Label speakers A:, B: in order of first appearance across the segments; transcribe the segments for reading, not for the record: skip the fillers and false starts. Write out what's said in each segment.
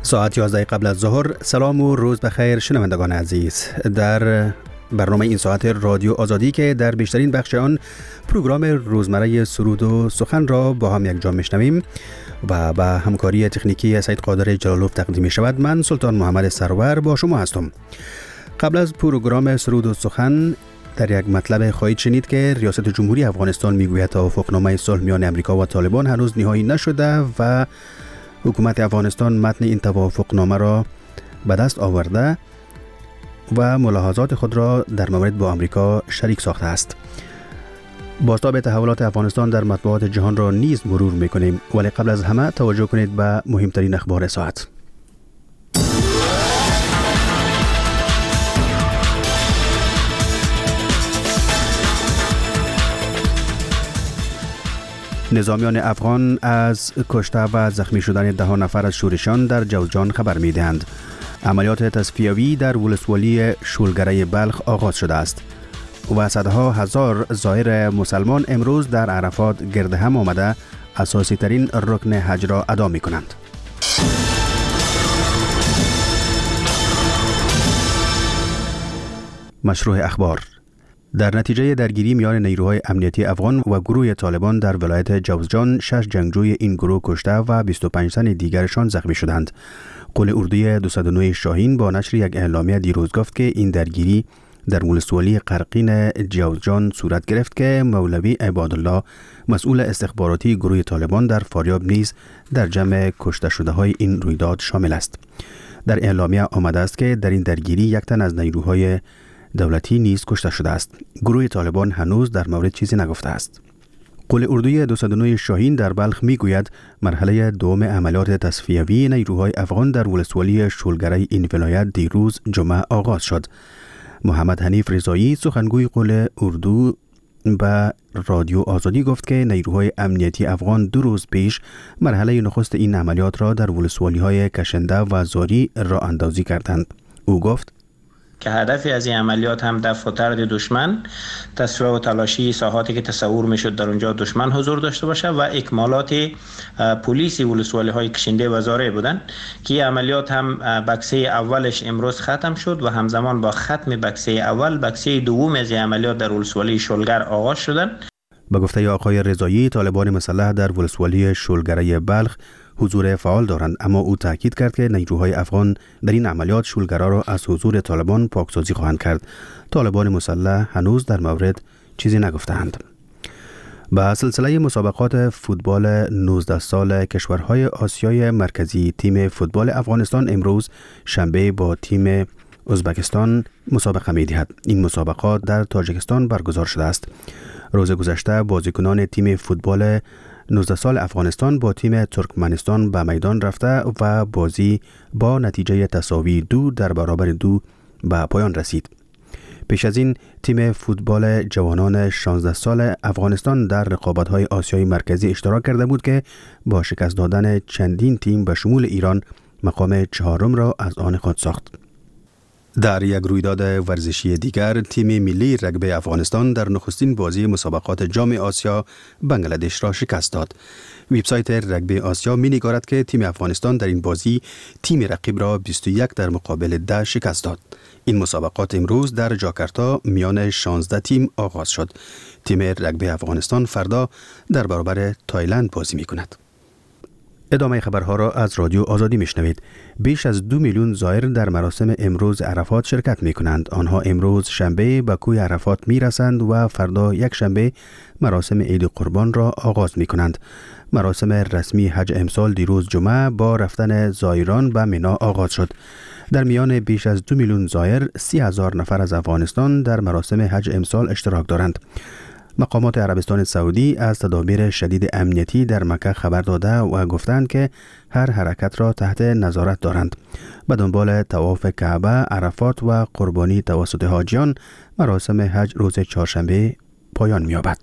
A: ساعت 11 قبل از ظهر. سلام و روز بخیر شنوندگان عزیز. در برنامه این ساعت رادیو آزادی که در بیشترین بخش آن پروگرام روزمره سرود و سخن را با هم یک جا میشنویم و با همکاری تکنیکی سید قادر جلالوف تقدیم می شود. من سلطان محمد سرور با شما هستم. قبل از پروگرام سرود و سخن در یک مطلب خواهید شنید که ریاست جمهوری افغانستان میگوید توافقنامه صلح میان امریکا و طالبان هنوز نهایی نشده و حکومت افغانستان متن این توافقنامه را به دست آورده و ملاحظات خود را در مورد با امریکا شریک ساخته است. بازتاب تحولات افغانستان در مطبوعات جهان را نیز مرور میکنیم، ولی قبل از همه توجه کنید به مهمترین اخبار ساعت. نظامیان افغان از کشته و زخمی شدن 10 نفر از شورشیان در جوزجان خبر می‌دهند. عملیات تصفیوی در ولسوالی شولگره بلخ آغاز شده است و صدها هزار زائر مسلمان امروز در عرفات گرد هم آمده اساسی ترین رکن حج را ادا می‌کنند. مشروع اخبار. در نتیجه درگیری میان نیروهای امنیتی افغان و گروه طالبان در ولایت جوزجان 6 جنگجوی این گروه کشته و 25 تن دیگرشان زخمی شدند. قول اردوی 209 شاهین با نشر یک اعلامیه دیروز گفت که این درگیری در ولسوالی قرقین جوزجان صورت گرفت که مولوی عبادالله مسئول استخباراتی گروه طالبان در فاریاب نیز در جمع کشته شده های این رویداد شامل است. در اعلامیه آمده است که در این درگیری 1 تن از نیروهای دولتی نیز کشته شده است. گروه طالبان هنوز در مورد چیزی نگفته است. قول اردوی 209 شاهین در بلخ میگوید مرحله دوم عملیات تصفیوی نیروهای افغان در ولسوالی شولگره این ولایت دیروز جمعه آغاز شد. محمد حنیف رضایی سخنگوی قول اردو به رادیو آزادی گفت که نیروهای امنیتی افغان 2 روز پیش مرحله نخست این عملیات را در ولسوالی های کشنده و زاری راه اندازی کردند. او گفت
B: که هدف از این عملیات هم دفع و طرد دشمن، تصفیه و تلاشی ساحاتی که تصور میشد در اونجا دشمن حضور داشته باشه و اکمالات پلیس ولسوالی های کشنده و زاره بودن که عملیات هم بکسه اولش امروز ختم شد و همزمان با ختم بکسه اول بکسه دوم از عملیات در ولسوالی شولگر آغاز شدن.
A: به گفته آقای رضایی طالبان مسلح در ولسوالی شولگره بلخ حضور فعال دارند، اما او تاکید کرد که نیروهای افغان در این عملیات شولگرا را از حضور طالبان پاکسازی خواهند کرد. طالبان مسلح هنوز در مورد چیزی نگفتند. با سلسله مسابقات فوتبال 19 سال کشورهای آسیای مرکزی تیم فوتبال افغانستان امروز شنبه با تیم ازبکستان مسابقه می‌دهد. این مسابقات در تاجیکستان برگزار شده است. روز گذشته بازیکنان تیم فوتبال 19 سال افغانستان با تیم ترکمنستان به میدان رفته و بازی با نتیجه تساوی 2-2 به پایان رسید. پیش از این تیم فوتبال جوانان 16 سال افغانستان در رقابت‌های آسیای مرکزی اشتراک کرده بود که با شکست دادن چندین تیم به شمول ایران مقام 4 را از آن خود ساخت. در یک رویداد ورزشی دیگر تیم ملی رگبی افغانستان در نخستین بازی مسابقات جام آسیا بنگلادش را شکست داد. وبسایت رگبی آسیا می‌نگارد که تیم افغانستان در این بازی تیم رقیب را 21 در مقابل 10 شکست داد. این مسابقات امروز در جاکارتا میان 16 تیم آغاز شد. تیم رگبی افغانستان فردا در برابر تایلند بازی می‌کند. ادامه خبرها را از رادیو آزادی میشنوید. بیش از 2 میلیون زائر در مراسم امروز عرفات شرکت می کنند. آنها امروز شنبه به کوی عرفات می رسند و فردا یک شنبه مراسم عید قربان را آغاز می کنند. مراسم رسمی حج امسال دیروز جمعه با رفتن زائران به مینا آغاز شد. در میان بیش از 2 میلیون زائر 30,000 نفر از افغانستان در مراسم حج امسال اشتراک دارند. مقامات عربستان سعودی از تدابیر شدید امنیتی در مکه خبر داده و گفتند که هر حرکت را تحت نظارت دارند. به دنبال طواف کعبه، عرفات و قربانی توسط حاجیان، مراسم حج روز چهارشنبه پایان می‌یابد.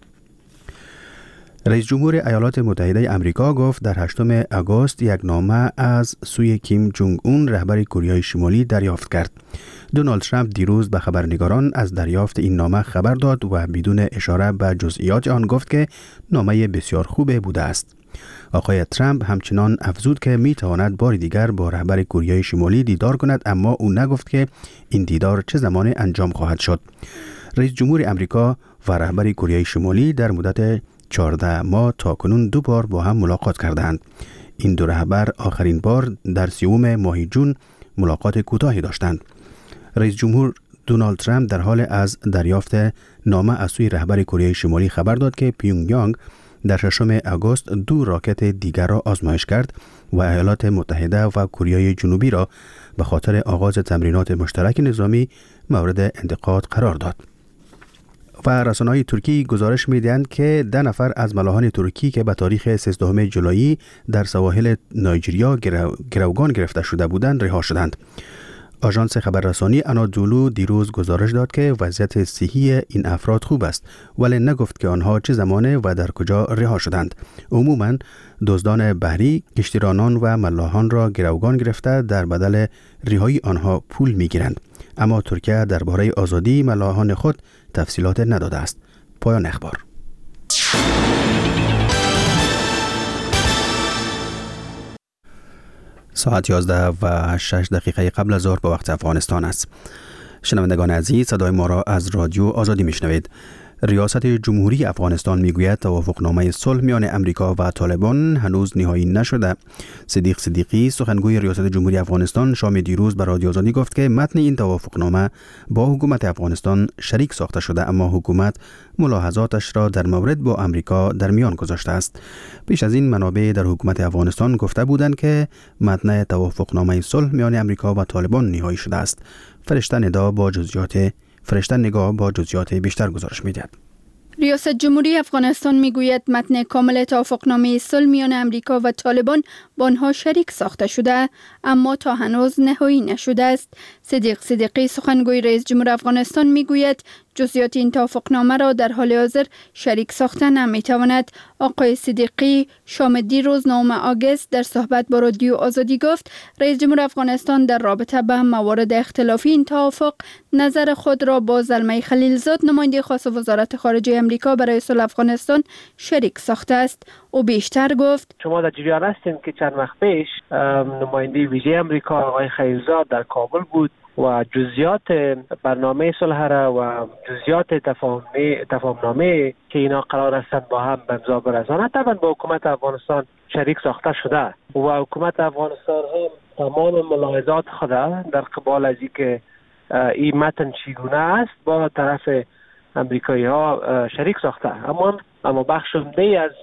A: رئیس جمهور ایالات متحده آمریکا گفت در 8 آگوست یک نامه از سوی کیم جونگ اون رهبر کره شمالی دریافت کرد. دونالد ترامپ دیروز به خبرنگاران از دریافت این نامه خبر داد و بدون اشاره به جزئیات آن گفت که نامه بسیار خوب بوده است. آقای ترامپ همچنان افزود که میتواند بار دیگر با رهبر کره شمالی دیدار کند، اما او نگفت که این دیدار چه زمان انجام خواهد شد. رئیس جمهور امریکا و رهبر کره شمالی در مدت 14 ماه تاکنون 2 بار با هم ملاقات کردند. این دو رهبر آخرین بار در 30 ماه جون ملاقات کوتاهی داشتند. رئیس جمهور دونالد ترامپ در حال از دریافت نامه از سوی رهبر کره شمالی خبر داد که پیونگ یانگ در 6 آگوست 2 راکت دیگر را آزمایش کرد و ایالات متحده و کره جنوبی را به خاطر آغاز تمرینات مشترک نظامی مورد انتقاد قرار داد. و رسانه‌های ترکی گزارش می‌دهند که 10 نفر از ملاحان ترکی که به تاریخ 13 جولای در سواحل نایجریا گروگان گرفته شده بودند رها شدند. آژانس خبررسانی آنادولو دیروز گزارش داد که وضعیت صحی این افراد خوب است، ولی نگفت که آنها چه زمانه و در کجا رها شدند. عموماً دزدان بحری کشتیرانان و ملاحان را گروگان گرفته در بدل رهایی آنها پول می‌گیرند. اما ترکیه درباره آزادی ملاحان خود تفصیلات نداده است. پایان اخبار. ساعت 11:06 قبل از ظهر به وقت افغانستان است. شنوندگان عزیز، صدای ما را از رادیو آزادی میشنوید. ریاست جمهوری افغانستان میگوید توافقنامه صلح میان امریکا و طالبان هنوز نهایی نشده. صدیق صدیقی سخنگوی ریاست جمهوری افغانستان شام دیروز به رادیو آزادی گفت که متن این توافقنامه با حکومت افغانستان شریک ساخته شده، اما حکومت ملاحظاتش را در مورد با امریکا در میان گذاشته است. پیش از این منابع در حکومت افغانستان گفته بودند که متن توافقنامه صلح میان امریکا و طالبان نهایی شده است. فرشته نگاه با جزئیات بیشتر گزارش می‌دهد.
C: ریاست جمهوری افغانستان میگوید متن کامل توافقنامه صلح میان امریکا و طالبان با آنها شریک ساخته شده، اما تا هنوز نهایی نشده است. صدیق صدیقی سخنگوی رئیس جمهور افغانستان میگوید جزئیات این توافقنامه را در حال حاضر شریک ساخته نمیتواند. آقای صدیقی شام دیروز 9 آگوست در صحبت با رادیو آزادی گفت رئیس جمهور افغانستان در رابطه به موارد اختلافی این توافق نظر خود را با زلمه خلیلزاد نماینده خاص وزارت خارجه امریکا برای صلح افغانستان شریک ساخته است. او بیشتر گفت
D: شما در جریان هستین که چند وقت پیش نماینده ویژه امریکا آقای خلیلزاد در کابل بود و جزئیات برنامه صلح را و جزئیات تفاهمنامه که اینا قرار هستند با هم به امضا برسانند طبعا با حکومت افغانستان شریک ساخته شده و حکومت افغانستان هم تمام ملاحظات خود در قبال از اینکه این متن چگونه است با طرف امریکایی ها شریک ساخته. اما بخش عمده از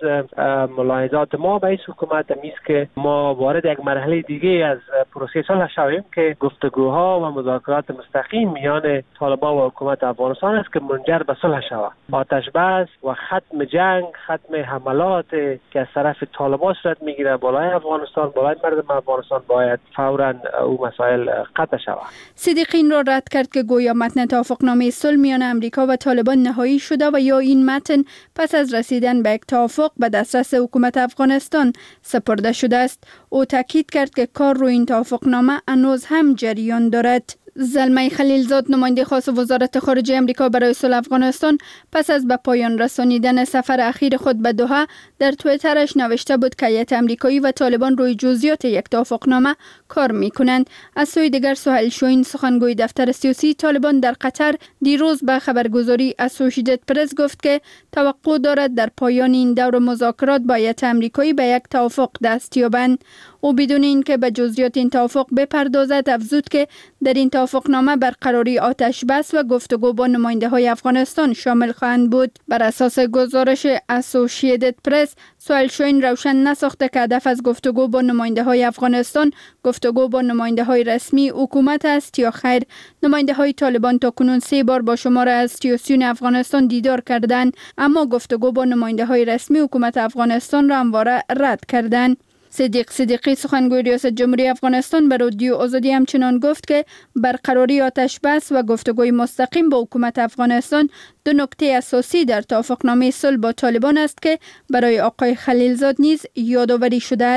D: ملاحظات ما به این حکومت است که ما وارد یک مرحله دیگه از پروسه صلح شویم که گفتگوها و مذاکرات مستقیم میان طالبان و حکومت افغانستان است که منجر به صلح شود. آتش بس و ختم جنگ، ختم حملات که از طرف طالبان صورت میگیره بالای افغانستان، بالای مردم افغانستان باید فوراً او مسائل قطع شود.
C: صدیقین را رد کرد که گویا متن توافقنامه صلح میان امریکا و طالبان نهایی شده و یا این متن پس از رسیدن به یک توافق به دسترس حکومت افغانستان سپرده شده است. او تاکید کرد که کار روی این توافقنامه هنوز هم جریان دارد. زلمه خلیلزاد نماینده خاص وزارت خارجه امریکا برای صلح افغانستان پس از به پایان رسانیدن سفر اخیر خود به دوحه در توییترش نوشته بود که هیئت امریکایی و طالبان روی جزئیات یک توافقنامه کار میکنند. از سوی دیگر سهیل شاهین سخنگوی دفتر سیاسی طالبان در قطر دیروز به خبرگزاری اسوشییتد پرس گفت که توقع دارد در پایان این دور مذاکرات با هیئت امریکایی به یک توافق دست یابند. او بدون اینکه به جزئیات این توافق بپردازد افزود که در این توافقنامه برقراری آتش بس و گفتگو با نماینده های افغانستان شامل خواهند بود. بر اساس گزارش اسوشییتد پرس سهیل شاهین روشن نساخته که هدف از گفتگو با نماینده های افغانستان گفتگو با نماینده های رسمی حکومت است یا خیر. نماینده های طالبان تا کنون 3 بار با شمار از سیاسیون افغانستان دیدار کردند، اما گفتگو با نماینده های رسمی حکومت افغانستان را همواره رد کردند. صدیق صدیقی سخنگوی ریاست جمهوری افغانستان به رادیو آزادی همچنان گفت که برقراری آتش بس و گفتگوی مستقیم با حکومت افغانستان 2 نکته اساسی در توافقنامه صلح با طالبان است که برای آقای خلیلزاد نیز یادآوری شده است.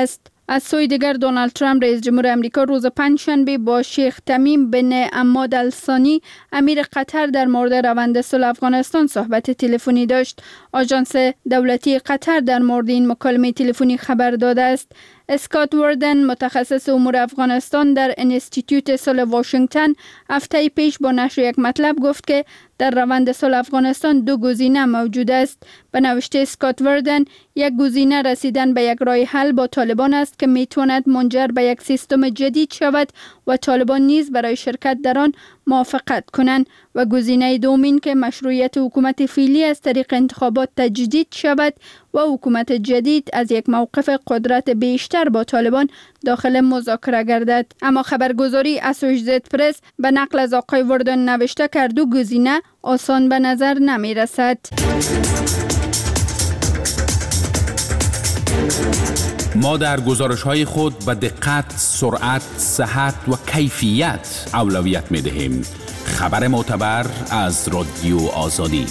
C: از سوی دیگر دونالد ترامپ رئیس جمهور امریکا روز پنجشنبه با شیخ تمیم بن عماد الثانی امیر قطر در مورد روند صلح افغانستان صحبت تلفنی داشت. آژانس دولتی قطر در مورد این مکالمه تلفنی خبر داده است. اسکات وردن متخصص امور افغانستان در انستیتیوت صلح واشنگتن هفته پیش با نشر یک مطلب گفت که در روند صلح افغانستان دو گزینه موجود است. به نوشته اسکات وردن، یک گزینه رسیدن به یک راه حل با طالبان است که میتواند منجر به یک سیستم جدید شود و طالبان نیز برای شرکت در آن موافقت کنند، و گزینه دومین که مشروعیت حکومت فعلی از طریق انتخابات تجدید شود و حکومت جدید از یک موقف قدرت بیشتر با طالبان داخل مذاکره گردد. اما خبرگزاری اسوشییتد پرس به نقل از آقای وردن نوشته که دو گزینه آسان به نظر نمی رسد.
E: ما در گزارش‌های خود به دقت، سرعت، صحت و کیفیت اولویت می‌دهیم. خبر معتبر از رادیو آزادی.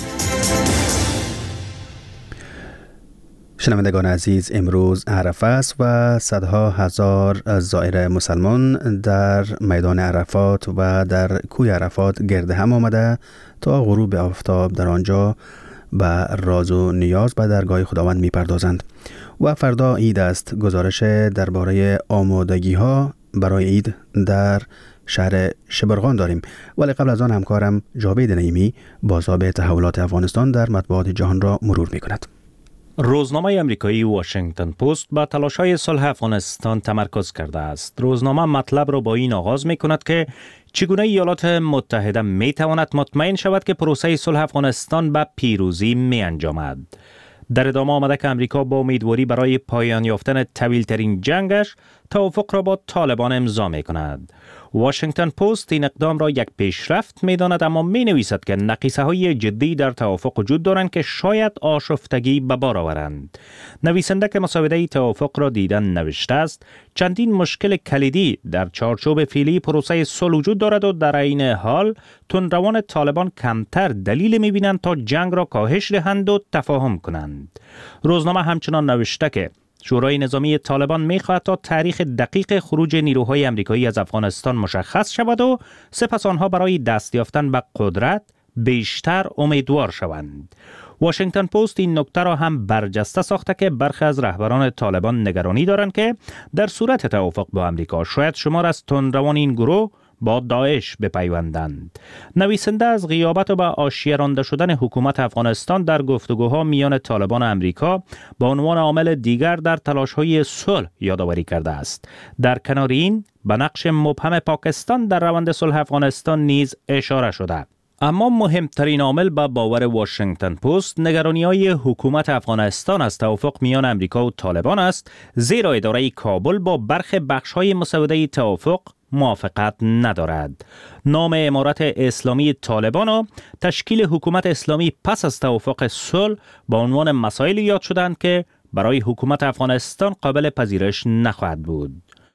A: شنوندگان عزیز، امروز عرفه است و صدها هزار زائر مسلمان در میدان عرفات و در کوی عرفات گرد هم آمده تا غروب آفتاب در آنجا به راز و نیاز به درگاه خداوند می‌پردازند. و فردا عید است. گزارش درباره آمادگی ها برای عید در شهر شبرغان داریم، ولی قبل از آن همکارم جاوید نعیمی بازتاب تحولات افغانستان در مطبوعات جهان را مرور می کند.
F: روزنامه آمریکایی واشنگتن پست با تلاش‌های صلح افغانستان تمرکز کرده است. روزنامه مطلب را با این آغاز می کند که چگونه ایالات متحده می تواند مطمئن شود که پروسه صلح افغانستان به پیروزی می انجامد. در ادامه آمده که امریکا با امیدواری برای پایان یافتن طویل‌ترین جنگش توافق را با طالبان امضا می کند. واشنگتن پست این اقدام را یک پیشرفت می داند، اما می نویسد که نقیصه های جدی در توافق وجود دارند که شاید آشفتگی به بار آورند. نویسنده که مسوده توافق را دیدن نوشته است چندین مشکل کلیدی در چارچوب فعلی پروسه صلح وجود دارد و در عین حال تندروان طالبان کمتر دلیل می بینند تا جنگ را کاهش دهند و تفاهم کنند. روزنامه همچنان نوشته که شورای نظامی طالبان می‌خواهد تا تاریخ دقیق خروج نیروهای آمریکایی از افغانستان مشخص شود و سپس آنها برای دست یافتن به قدرت بیشتر امیدوار شوند. واشنگتن پست این نکته را هم برجسته ساخته که برخی از رهبران طالبان نگرانی دارند که در صورت توافق با آمریکا شاید شمار از تندروان این گروه با داعش بپیوندند. نویسنده از غیابت و به حاشیه رانده شدن حکومت افغانستان در گفتگوها میان طالبان و آمریکا به عنوان عامل دیگر در تلاش‌های صلح یادآوری کرده است. در کنار این به نقش مبهم پاکستان در روند صلح افغانستان نیز اشاره شده. اما مهمترین عامل به باور واشنگتن پست نگرانی‌های حکومت افغانستان از توافق میان آمریکا و طالبان است، زیرا اداره کابل با برخی بخش‌های مسوده توافق موافقت ندارد. نام امارت اسلامی طالبان و تشکیل حکومت اسلامی پس از توافق صلح با عنوان مسائل یاد شدند که برای حکومت افغانستان قابل پذیرش نخواهد بود.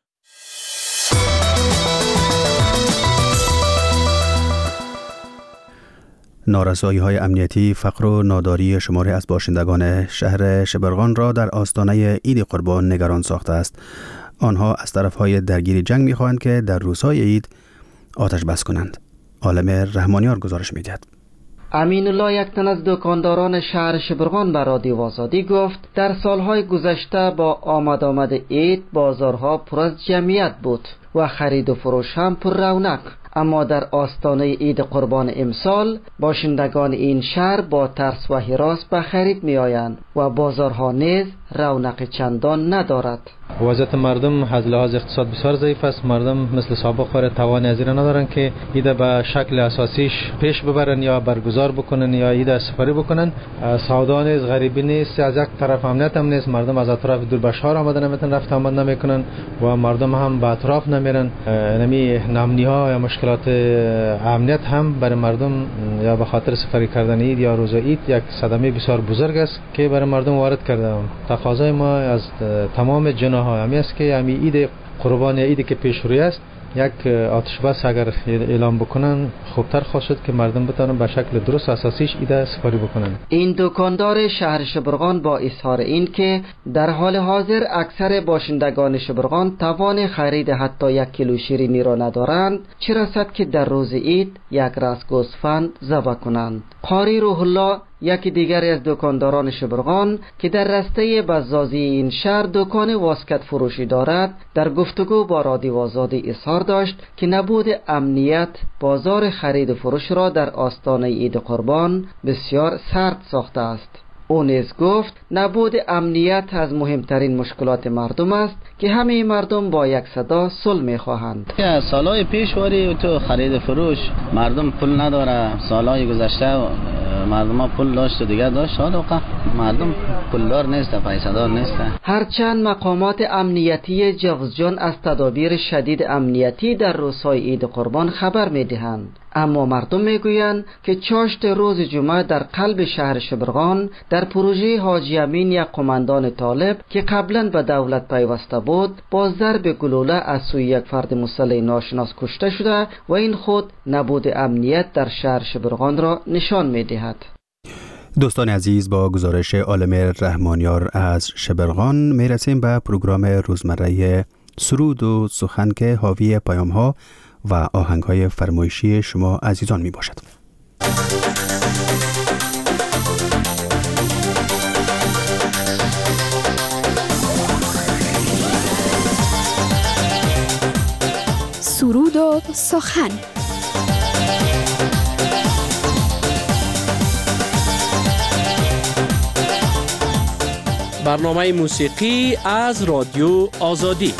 A: نارسایی‌های امنیتی، فقر و ناداری شماری از باشندگان شهر شبرغان را در آستانه عید قربان نگران ساخته است. آنها از طرف‌های درگیر جنگ می‌خواهند که در روزهای عید آتش بس کنند. عالم رحمانیار گزارش می‌دهد.
G: امین الله، یک تن از دکانداران شهر شبرغان، به رادیو آزادی گفت در سالهای گذشته با آمد عید بازارها پر از جمعیت بود و خرید و فروش هم پر رونق، اما در آستانه عید قربان امسال باشندگان این شهر با ترس و هراس به خرید می آیند و بازارها نیز رونق چندان ندارد.
H: وضعیت مردم از لحاظ اقتصاد بسیار ضعیف است. مردم مثل سابق توان از این ندارند که عید به شکل اساسیش پیش ببرن یا برگزار بکنن یا عید سپری بکنن. سودا نیز، غریبی نیست، از یک طرف امنیت هم نیست. مردم از اطراف دور به شهر آمدن نمیتونن، رفت آمد نمیکنن و مردم هم به اطراف نمیرن. نمی نامنی ها یا مشکلات امنیت هم برای مردم یا به خاطر سپری کردن عید یا روز عید یک صدمه بسیار بزرگ است که برای مردم وارد کرده. تقاضای ما از تمام جناح همی است که همی عید قربان عیدی که پیش روی است یک آتش بس اگر اعلام بکنن خوبتر خواهد شد که مردم بتونن به شکل درست اساسیش ایده سپاری بکنن.
G: این دکاندار شهر شبرغان با اظهار این که در حال حاضر اکثر باشندگان شبرغان توان خرید حتی 1 کیلو شیرینی را ندارند، چه رسد که در روز عید یک راس گوسفند ذبح کنند. قاری روح الله یکی دیگری از دکانداران شبرغان که در رسته بزازی این شهر دکان واسکت فروشی دارد، در گفتگو با رادیو آزادی اظهار داشت که نبود امنیت بازار خرید و فروش را در آستانه عید قربان بسیار سرد ساخته است. او نیز گفت نبود امنیت از مهمترین مشکلات مردم است که همه مردم با یک صدا صلح می‌خواهند.
I: سالهای پیش وری تو خرید فروش مردم پول نداره، سالهای گذشته مردم ها پول داشت و دیگه داشت، حالا مردم پولدار نیست، پیسه‌دار نیست.
G: هرچند مقامات امنیتی جوزجان از تدابیر شدید امنیتی در روزهای عید قربان خبر می‌دهند، اما مردم میگویند که چاشت روز جمعه در قلب شهر شبرغان در پروژه حاجی امین یک قماندان طالب که قبلا به دولت پیوسته بود با ضرب گلوله از سوی یک فرد مسلح ناشناس کشته شده و این خود نبود امنیت در شهر شبرغان را نشان می‌دهد.
A: دوستان عزیز، با گزارش عالم رحمانیار از شبرغان میرسیم به پروگرام روزمره سرود و سخن که حاوی پیام‌ها و آهنگ‌های فرمایشی شما عزیزان می باشد.
C: سرود و سخن.
J: برنامه موسیقی از رادیو آزادی.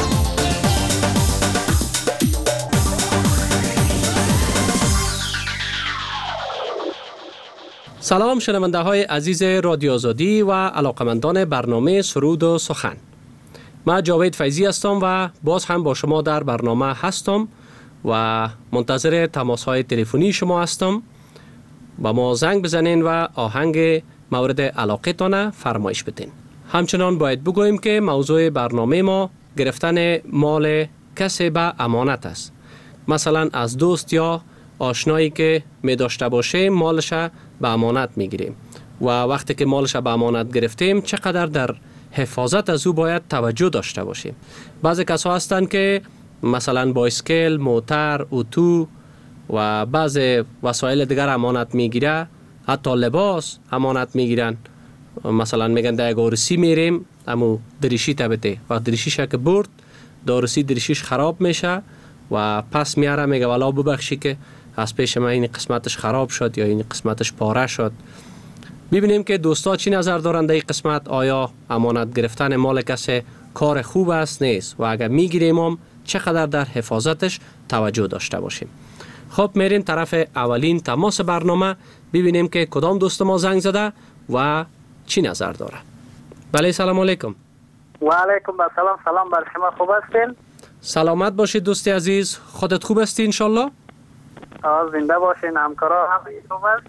J: سلام شنونده های عزیز رادیو آزادی و علاقمندان برنامه سرود و سخن. من جاوید فیضی هستم و باز هم با شما در برنامه هستم و منتظر تماس های تلفنی شما هستم. با ما زنگ بزنین و آهنگ مورد علاقه تان فرمایش بدین. همچنان باید بگوییم که موضوع برنامه ما گرفتن مال کسی به امانت است. مثلا از دوست یا آشنایی که می داشته باشه مالش به امانت می گیریم و وقتی که مالش به امانت گرفتیم چقدر در حفاظت از او باید توجه داشته باشیم. بعضی کسا هستن که مثلا بایسکل، موتر، اتو و بعضی وسایل دیگر امانت می گیره، حتی لباس امانت می گیرن. مثلا میگن در یک عروسی میریم امو دریشی تبته و دریشیش که برد دارسی دریشیش خراب میشه و پس میاره میگه والا ببخشی که از پیش من این قسمتش خراب شد یا این قسمتش پاره شد. ببینیم که دوستا چی نظر دارن در این قسمت، آیا امانت گرفتن مال کسی کار خوب است نیست و اگر میگیریم هم چقدر در حفاظتش توجه داشته باشیم. خب میریم طرف اولین تماس برنامه ببینیم که کدام دوست ما زنگ زده و چی نظر داره. بله سلام علیکم.
K: و علیکم السلام. سلام بر شما، خوب هستین؟
J: سلامت باشید دوستی عزیز، خودت خوب هستی انشالله؟
K: زنده باشین، همکارا همگی خوب است؟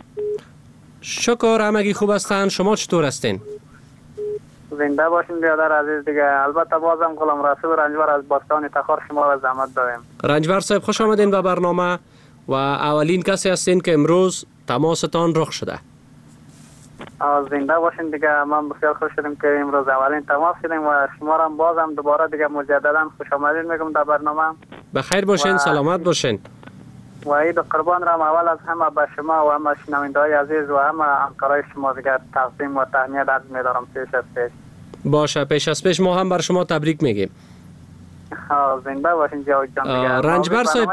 J: شکر همگی خوب هستن. شما چطور هستین؟
K: زنده باشین برادر عزیز دیگه. البته بازم غلام رسول رنجبر از باستان تخار شما را زحمت داریم. رنجبر
J: صاحب خوش آمدین به برنامه و اولین کسی هستین که امروز تماستان رخ شده.
K: زنده باشین دیگه. من بسیار خوش شدم که امروز اولین تماس شدیم و شما را بازم دوباره دیگه مجددا خوش آمدین میگم در برنامه.
J: بخیر باشین، سلامت باشین.
K: و عید قربان را اول از همه به شما و همه شنونده‌های عزیز و همه همکارای شما دیگه تقدیم و تهنیت عرض می‌دارم پیش از پیش.
J: باشه، پیش از پیش ما هم بر شما تبریک میگیم.
K: زنده باشین جاوید جان دیگه.
J: رنجبر صاحب،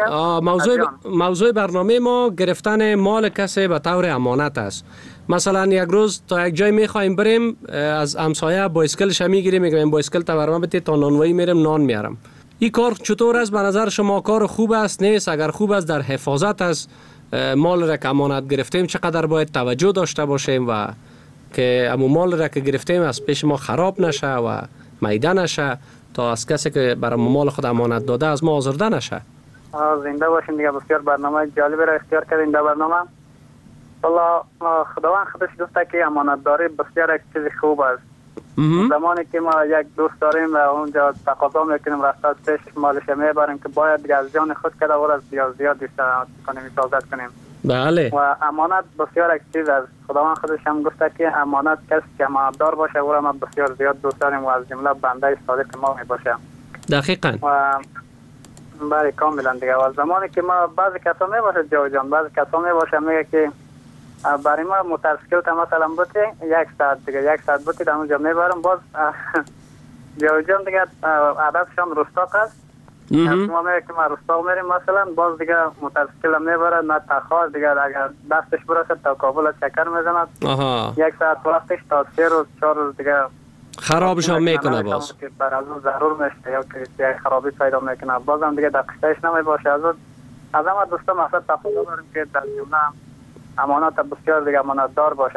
J: موضوع برنامه ما گرفتن مال کسی به طور امانت است. مثلا یک روز تا یک جای میخوایم بریم، از همسایه بایسکلش میگیریم، میگیم بایسکل تا برام بده تا نانوایی میرم نان میارم. این کار چطور است به نظر شما؟ کار خوب است نیست؟ اگر خوب است در حفاظت از مال را که امانت گرفتیم چقدر باید توجه داشته باشیم و که امو مال را که گرفتیم از پیش ما خراب نشه و میده نشه تا از کسی که برای مال خود امانت داده از ما آزرده نشه.
K: زنده باشین دیگه. بسیار برنامه جالبی را اختیار کردین در برنامه. والله خداوند خودش دوسته که امانت داری بسیار یک چیز خوب است زمانی که ما یک دوست داریم و اونجا تقاضا میکنیم رفتار پیش مالش میبریم که باید دیگه از جان خود کده و از زیاد بیشتر کنیم حفاظت کنیم.
J: بله.
K: و امانت بسیار یک چیز است. خداوند خودش هم گفته که امانت کسی که امانتدار باشه او را ما بسیار زیاد دوست داریم و از جمله بنده صادق ما میباشه.
J: دقیقاً.
K: و بله کاملا دیگه. و زمانی که ما بعضی کسا میباشه جان بعضی کسا میباشه میگه که برای ما متاسکل تا مثلا بوتی 1 ساعت دیگه 1 ساعت بوتی در اونجا میبرم باز جان دیگه عددشان رستاق است. ما میگه که ما رستاق میریم مثلا باز دیگه متاسکل میبره نه تخار دیگه اگر دستش برسه تا کابل چکر میزند 1 ساعت وقتش تا 3 روز 4 روز دیگه
J: خرابشان میکنه باز
K: بر از اون ضرور میشه یا که خرابی پیدا میکنه بازم دیگه دقیقش نمی باشه. از همه دوستا مقصد تقاضا داریم که در جمله امانت بسیار دیگه امانت دار باشن.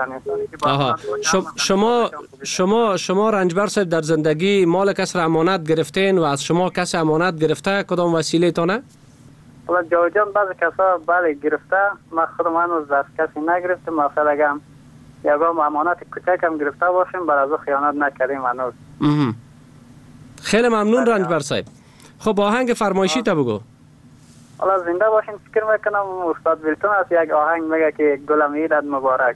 J: شما رنجبر صاحب در زندگی مال کس را امانت گرفتین و از شما کس امانت گرفته کدام وسیله تانه؟
K: جان بعضی کسا بله گرفته ما خودم هنوز از کسی نگرفتم. مثلا اگه یکم امانت کوچک هم گرفته باشیم بر از خیانت نکردیم هنوز.
J: خیلی ممنون رنجبر صاحب. خب آهنگ فرمایشی تا بگو.
K: حالا زنده باشین فکر میکنم استاد بیلتون است یک آهنگ میگه که گلم عیدت مبارک.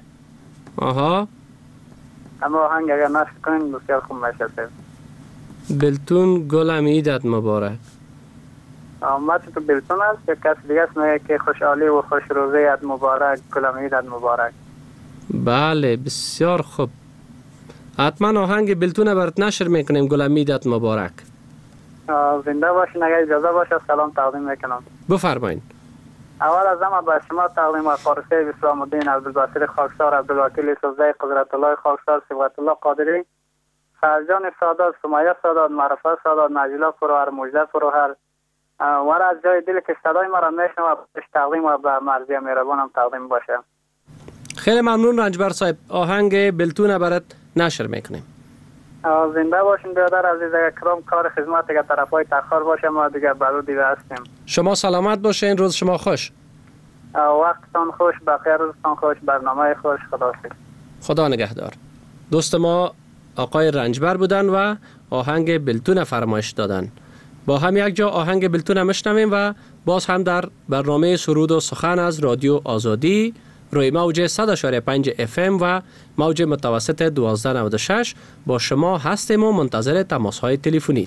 K: اما آهنگ اگر نشر کنین بسیار خوب میشه.
J: بیلتون گلم عیدت مبارک.
K: تو بیلتون است یا کسی دیگه است میگه که خوشحالی و خوش روزیت مبارک گلم عیدت مبارک.
J: بله بسیار خوب. حتما آهنگ بیلتون برات نشر میکنیم گلم عیدت مبارک.
K: زنده باشین. اگر اجازه باشه سلام تقدیم میکنم.
J: بفرمایید.
K: اول از همه به شما تقدیم فارسی اسلام الدین عبدالباسط خاکسار عبدالوکیل یوسفزی قدرت الله خاکسار صبغت الله قادری فرجان سادات سمیه سادات معرفه سادات نجلا فروهر مجده فروهر و از جای دل که صدای ما را میشنوه تقدیم و به مرضی مهربانم تقدیم باشه.
J: خیلی ممنون رنجبر صاحب. آهنگ بیلتون برات نشر میکنیم.
K: زنده باشین برادر عزیز. کرام کار خدمت دیگه طرفای تخار باشه ما دیگه برو دیگه هستیم.
J: شما سلامت باشین. روز شما خوش.
K: وقتتان خوش. بخیر روزتان خوش. برنامه خوش.
J: خدا نگهدار. دوست ما آقای رنجبر بودن و آهنگ بیلتون فرمایش دادن. با هم یک جا آهنگ بیلتون میشنویم و باز هم در برنامه سرود و سخن از رادیو آزادی روی موج 100.5 FM و موج متوسط 1296 با شما هستیم و منتظر تماس‌های تلفنی.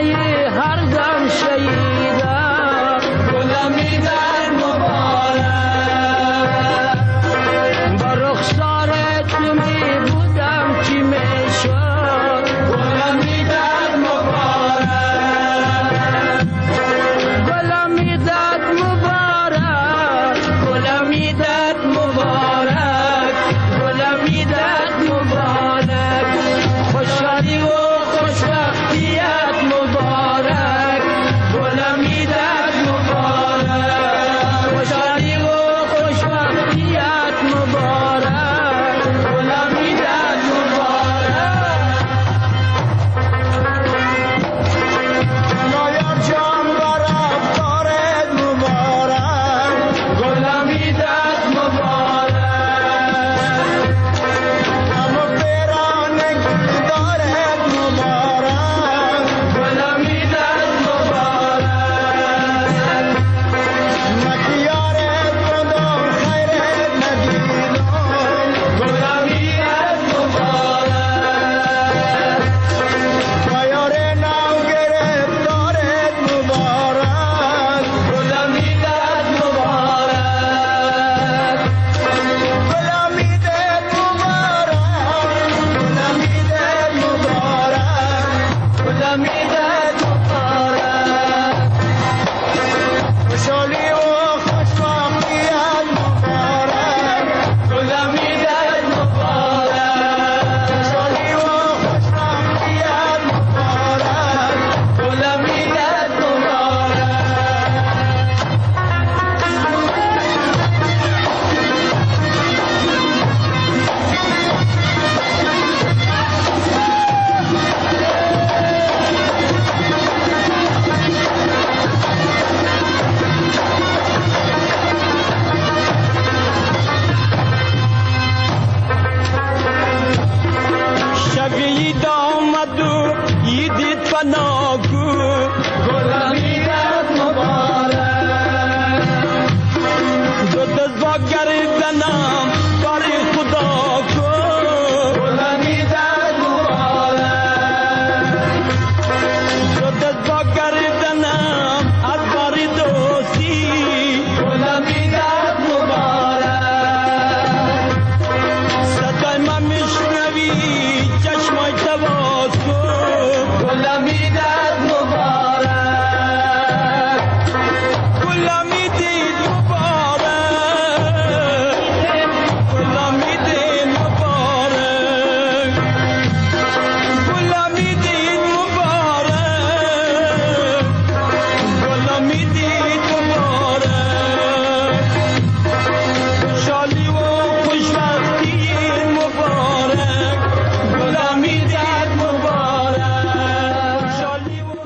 L: هر دم شهیدا گلمی در مبارک آمد و یدید فناگو غلامی دست مبارک دو دست با گردنم باری خدا کو غلامی دست مبارک دو دست با گردنم از باری دوستی غلامی دست مبارک صدای من میشنوی چشمای تواز کن غلامی دست مبارک غلامی دید مبارک غلامی دید مبارک غلامی دید مبارک غلامی دید مبارک خوشحالی و خوشبختی مبارک غلامی دید مبارک خوشحالی و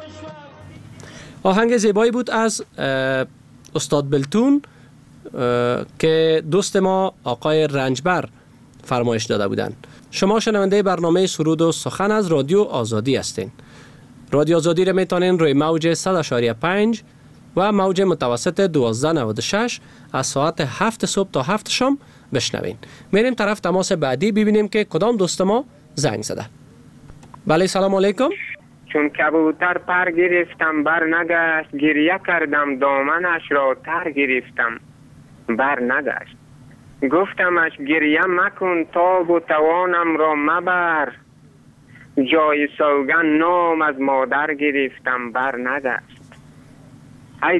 J: آهنگ زیبایی بود از استاد بلتون که دوست ما آقای رنجبر فرمایش داده بودند. شما شنونده برنامه سرود و سخن از رادیو آزادی هستین. رادیو آزادی را میتونین روی موج 100.5 و موج متوسط 1296 از ساعت 7 صبح تا 7 شام بشنوین. میریم طرف تماس بعدی ببینیم که کدام دوست ما زنگ زده. بله سلام علیکم.
M: چون کبوتر پر گرفتم بر نگشت گریه کردم دامنش را تر گرفتم بر نگشت گفتمش گریه مکن تاب و توانم را مبر جای سوگن نام از مادر گرفتم بر نگشت ای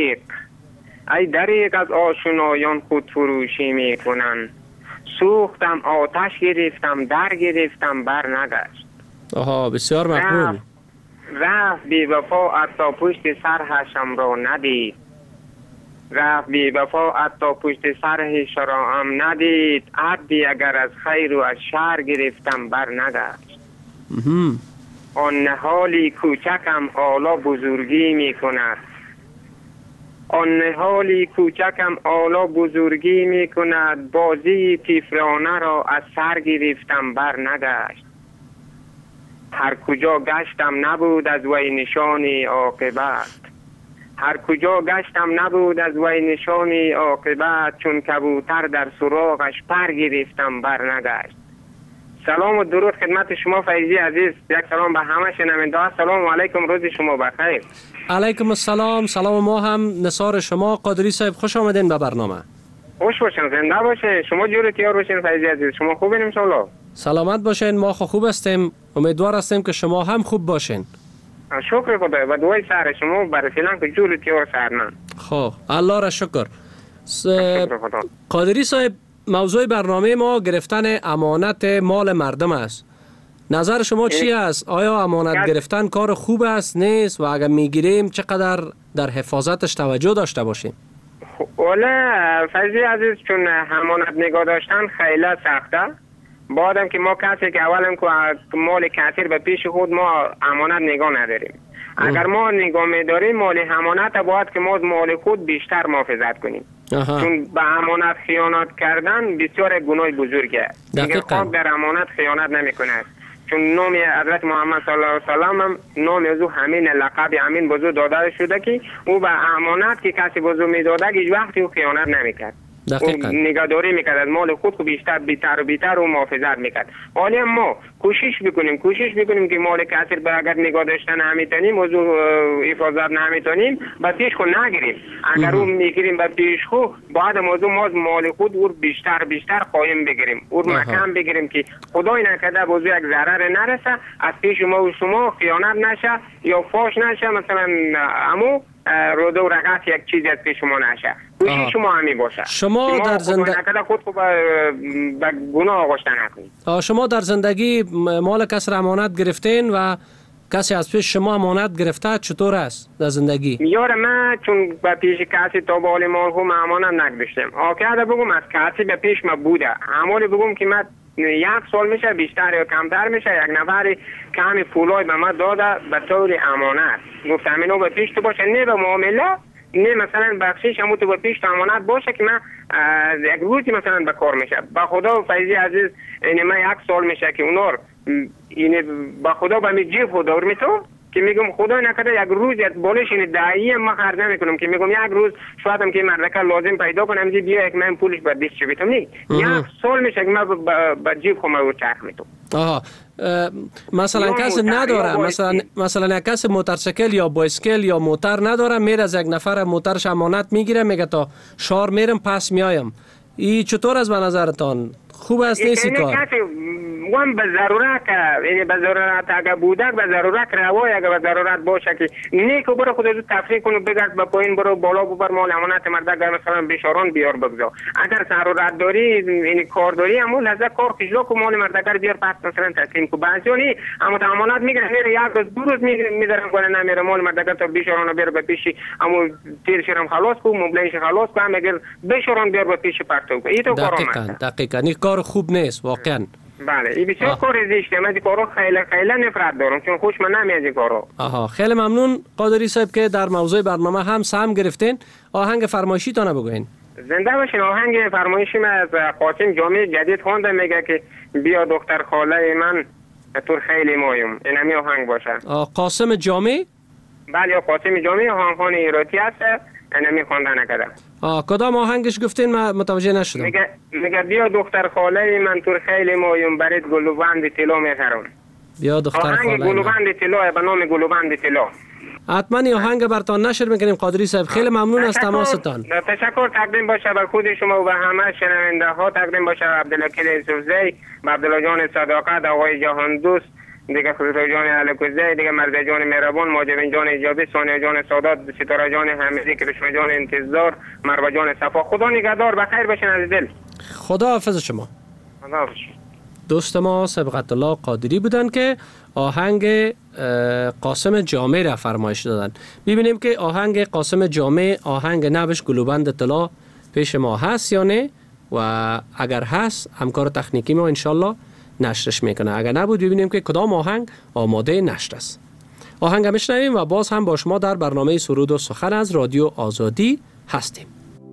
M: دریق از آشنایان خود فروشی میکنن سوختم آتش گرفتم در گرفتم بر نگشت
J: آها بسیار مقبول.
M: رفت بی وفا حتی پشت سرشم را ندید رفت بی وفا حتی پشت سرش را هم ندید عبدی اگر از خیر و از شر گرفتم بر نگشت آن نهالی کوچکم حالا بزرگی می کند آن نهالی کوچکم حالا بزرگی می کند بازی طفلانه را از سر گرفتم بر نگشت هر کجا گشتم نبود از وی نشانی عاقبت هر کجا گشتم نبود از وی نشانی عاقبت چون کبوتر در سراغش پر گرفتم بر نگشت. سلام و درود خدمت شما فیضی عزیز. یک سلام به همه شنونده ها. سلام علیکم، روز شما بخیر.
J: علیکم السلام. سلام ما هم نثار شما. قادری صاحب خوش آمدین به برنامه.
M: خوش باشین، زنده باشین. شما جور تیار باشین فیضی عزیز. شما خوبین ان شاء الله؟
J: سلامت باشین. ما خوب هستیم. امیدوار هستیم که شما هم خوب باشین.
M: شکر خدا و دعای سر شما برای فعلا که جور تیار سرنن.
J: خب الله را شکر. قادری صاحب موضوع برنامه ما گرفتن امانت مال مردم است. نظر شما چی است؟ آیا امانت گرفتن کار خوب است نیست و اگر میگیریم چقدر در حفاظتش توجه داشته باشیم؟
M: والا فیضی عزیز چون امانت نگاه داشتن خیلی سخته. بعدم که ما کسی که اولم که مال کثیر به پیش خود ما امانت نگاه نداریم. اگر ما نگاه می‌داریم مال امانت باید که ما مال خود بیشتر محافظت کنیم. چون به امانت خیانت کردن بسیار گناه بزرگه. دیگه خود در امانت خیانت نمی‌کنه. چون نام حضرت محمد صلی الله علیه و سلم هم نام از او همین لقب همین بزرگ داده شده که او به امانت که کسی بزرگ می‌داده هیچ وقتی او خیانت نمی‌کرد. نگهداری میکرد از مال خود کو بیشتر و محافظت میکرد. حالا ما کوشش بکنیم که مال کثیر به اگر نگاه داشتن نمیتونیم و حفاظت نمیتونیم به پیش خود نگیریم. اگر اون میگیریم به پیش خود بعد موضوع ما مال خود او بیشتر قایم بگیریم، او مکان بگیریم که خدای نکرده بازو یک ضرر نرسه، از پیش ما و شما خیانت نشه یا فاش نشه، مثلا امو روده و رقص یک چیزی از پیش شما نشه. کوشش شما همین باشه.
J: شما در زندگی
M: خود به گناه آغوش نکنید.
J: شما در زندگی مال کسی امانت گرفتین و کسی از پیش شما امانت گرفته چطور است در زندگی؟
M: یار من چون به پیش کسی تا بالی مال خود امانت نگذاشتم. آکه بگم از کسی به پیش ما بوده. همولی بگم که من یک سال میشه بیشتر یا کمتر میشه یک نفر کمی پولای به من داده به طور امانت. گفتم اینو به پیش تو باشه، نه به معامله، نه مثلا بخشش همون تو به پیش تو امانت باشه که من یک روزی مثلا به کار میشه. با خدا و فیضی عزیز این من یک سال میشه که اونور این با خدا به می جیب خدا تو که میگم خدا نکرده یک روز بالش این دایی ما خرج نمیکنم که میگم یک روز شاید هم که مردک لازم پیدا کنم که بیا یک من پولش به دست چوبیتم نی یک سال میشه که من با جیب خودم رو چرخ میتونم.
J: آها مثلا کسی نداره، مثلا یک کسی موتورسیکل یا بایسکل یا موتر نداره، میره از یک نفر موترش امانت میگیره میگه تا شهر میرم پس میایم. این چطور از به نظرتان خوب است نیستی کار؟
M: وام به ضرورت، یعنی به ضرورت اگه بودک به ضرورت روای اگه به ضرورت باشه که نیکو برو خودت تفریح کنو بگرد با پایین برو بالا ببر مال امانت مردک مثلا بیشاران بیار بگذار. اگر ضرورت داری یعنی کار داری همون لحظه کار کجلا کو مال مردک بیار پس مثلا تسلیم کو. بعضی اما امانت میگیره میره یک روز دو روز میذارن کنه نمیره مال مردک تا بیشاران بیار به پیش همو تیر شرم خلاص کو مبلنش خلاص کو اگر بیشاران بیار به پیش پرتو. این تو کارو
J: دقیقاً این کار خوب نیست واقعا.
M: بله این بسیار کار زشته. من این کارو خیلی نفرت دارم چون خوش من نمیاد این کارو.
J: آها خیلی ممنون قادری صاحب که در موضوع برنامه هم سهم گرفتین. آهنگ فرمایشی تانه بگوین.
M: زنده باشین. آهنگ فرمایشی من از قاسم جامع جدید خوانده میگه که بیا دختر خاله من تو خیلی مایم. این همین آهنگ باشه.
J: قاسم جامع؟
M: بله قاسم جامع آهنگخوان ایراتی هست. اینمی خوانده نکرده.
J: کدام آهنگش گفتین من متوجه نشدم.
M: میگه بیا دختر خاله من تو خیلی مایم برات گلوبند طلا میخرم.
J: بیا دختر خاله
M: آهنگ گلوبند طلا به نام گلوبند طلا.
J: حتما این آهنگ براتون نشر میکنیم قادری صاحب. خیلی ممنون از تماستان.
M: تشکر. تقدیم باشه به خود شما و همه شنونده ها. تقدیم باشه عبدالوکیل یوسفزی، عبدالله جان صداقت، آقای جهان دوست، دیگه خسرو جان علکوزی، دیگه مرد جان مهربان، ماجبین جان ایجابی، ثانیه جان سادات، ستاره جان حمیدی، کرشمه جان انتظار، مروه جان صفا. خدا نگهدار. بخیر باشین از دل.
J: خدا حافظ شما.
M: خدا حافظ.
J: دوست ما سبقت الله قادری بودن که آهنگ قاسم جامع را فرمایش دادن. ببینیم که آهنگ قاسم جامع آهنگ نوش گلوبند طلا پیش ما هست یا نه، و اگر هست همکار تکنیکی ما انشالله نشرش میکنه. اگر نبود ببینیم که کدام آهنگ آماده نشر است. آهنگ میشنویم و باز هم با شما در برنامه سرود و سخن از رادیو آزادی هستیم.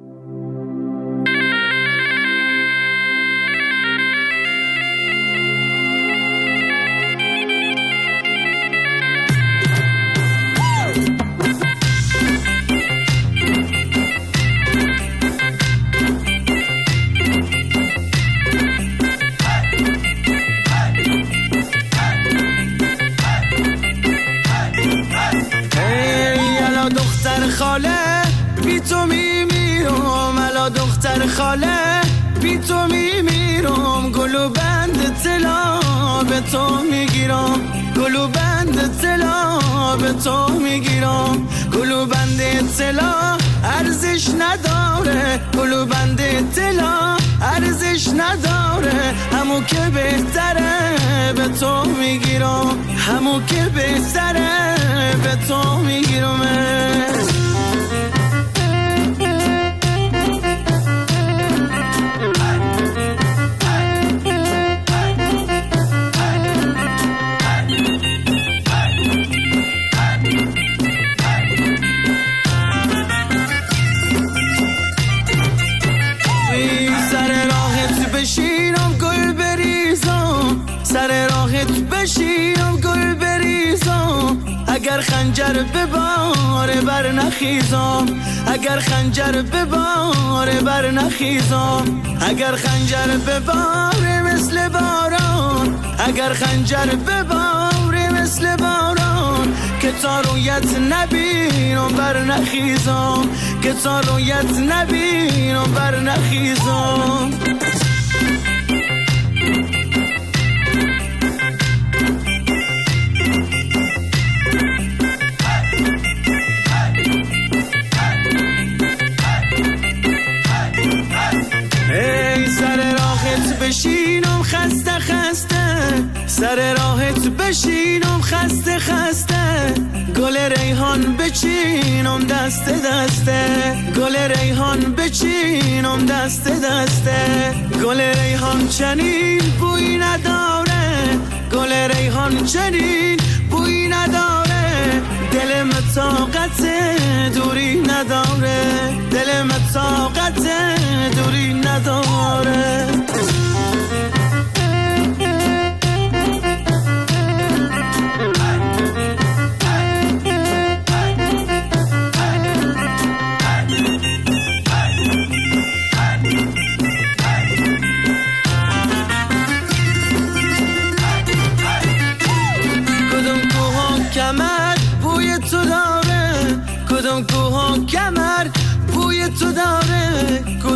L: خاله بی تو میمیرم، گلو بند طلا به تو میگیرم، گلو بند طلا به تو میگیرم، گلو بند طلا ارزش نداره، گلو بند طلا ارزش نداره، همو که بهتره به تو میگیرم، همو که بهتره به تو میگیرم. بشینم گل بریزم، اگر خنجر بباره بر نخیزم، اگر خنجر بباره بر نخیزم، اگر خنجر بباره مثل باران، اگر خنجر بباره مثل باران، که تا رویت نبینم بر نخیزم، که تا رویت نبینم بر نخیزم. بشینم خسته خسته، سر راحت بشینم خسته خسته، گل ریحان بچینم دست دسته، گل ریحان بچینم دست دسته، گل ریحان چنین بوی نداره، گل ریحان چنین بوی نداره، دلم طاقت دوری نداره، دلم طاقت دوری نداره.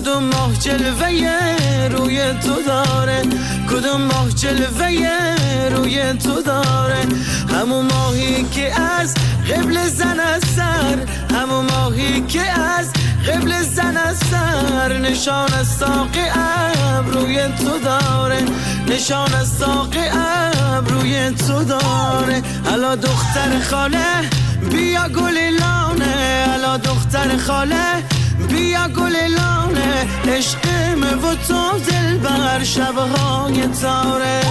L: کدوم ماه جلوه روی تو داره، کدوم ماه جلوه روی تو داره. همون ماهی که از قبل زن از سر، همون ماهی که از قبل زن از سر، نشان از ساق ابروی تو داره، نشان از ساق ابروی تو داره. الا دختر خاله بیا گل لانه، الا دختر خاله بیا گل لانه. عشقم و تو دل بر شبهای تاره،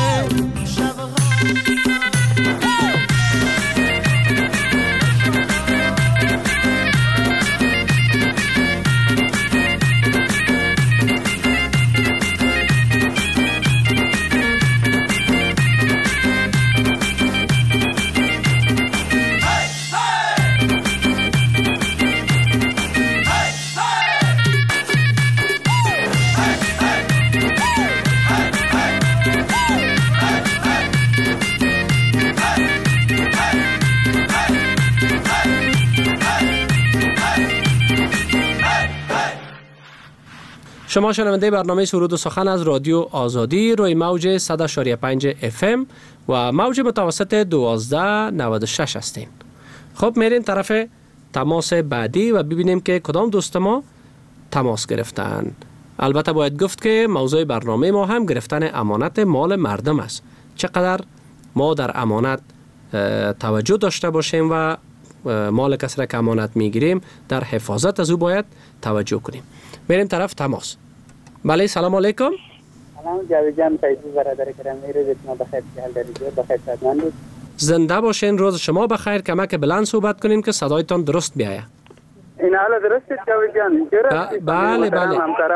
J: شما شنونده برنامه سرود و سخن از رادیو آزادی روی موج 100.5 FM و موج متوسط 1296 هستین. خب میرین طرف تماس بعدی و ببینیم که کدام دوست ما تماس گرفتن. البته باید گفت که موضوع برنامه ما هم گرفتن امانت مال مردم است. چقدر ما در امانت توجه داشته باشیم و مال کسی را که امانت میگیریم در حفاظت از او باید توجه کنیم. میریم طرف تماس. بله سلام علیکم.
N: سلام جاوید جان، فیضی برادر گرامی، روزتون بخیر، حال دارید؟ بخیر سلامت.
J: زنده باشین، روز شما بخیر. کمک بلند صحبت کنین که صدایتان درست بیاید.
N: این حالا درسته جاوید جان؟
J: بله بله.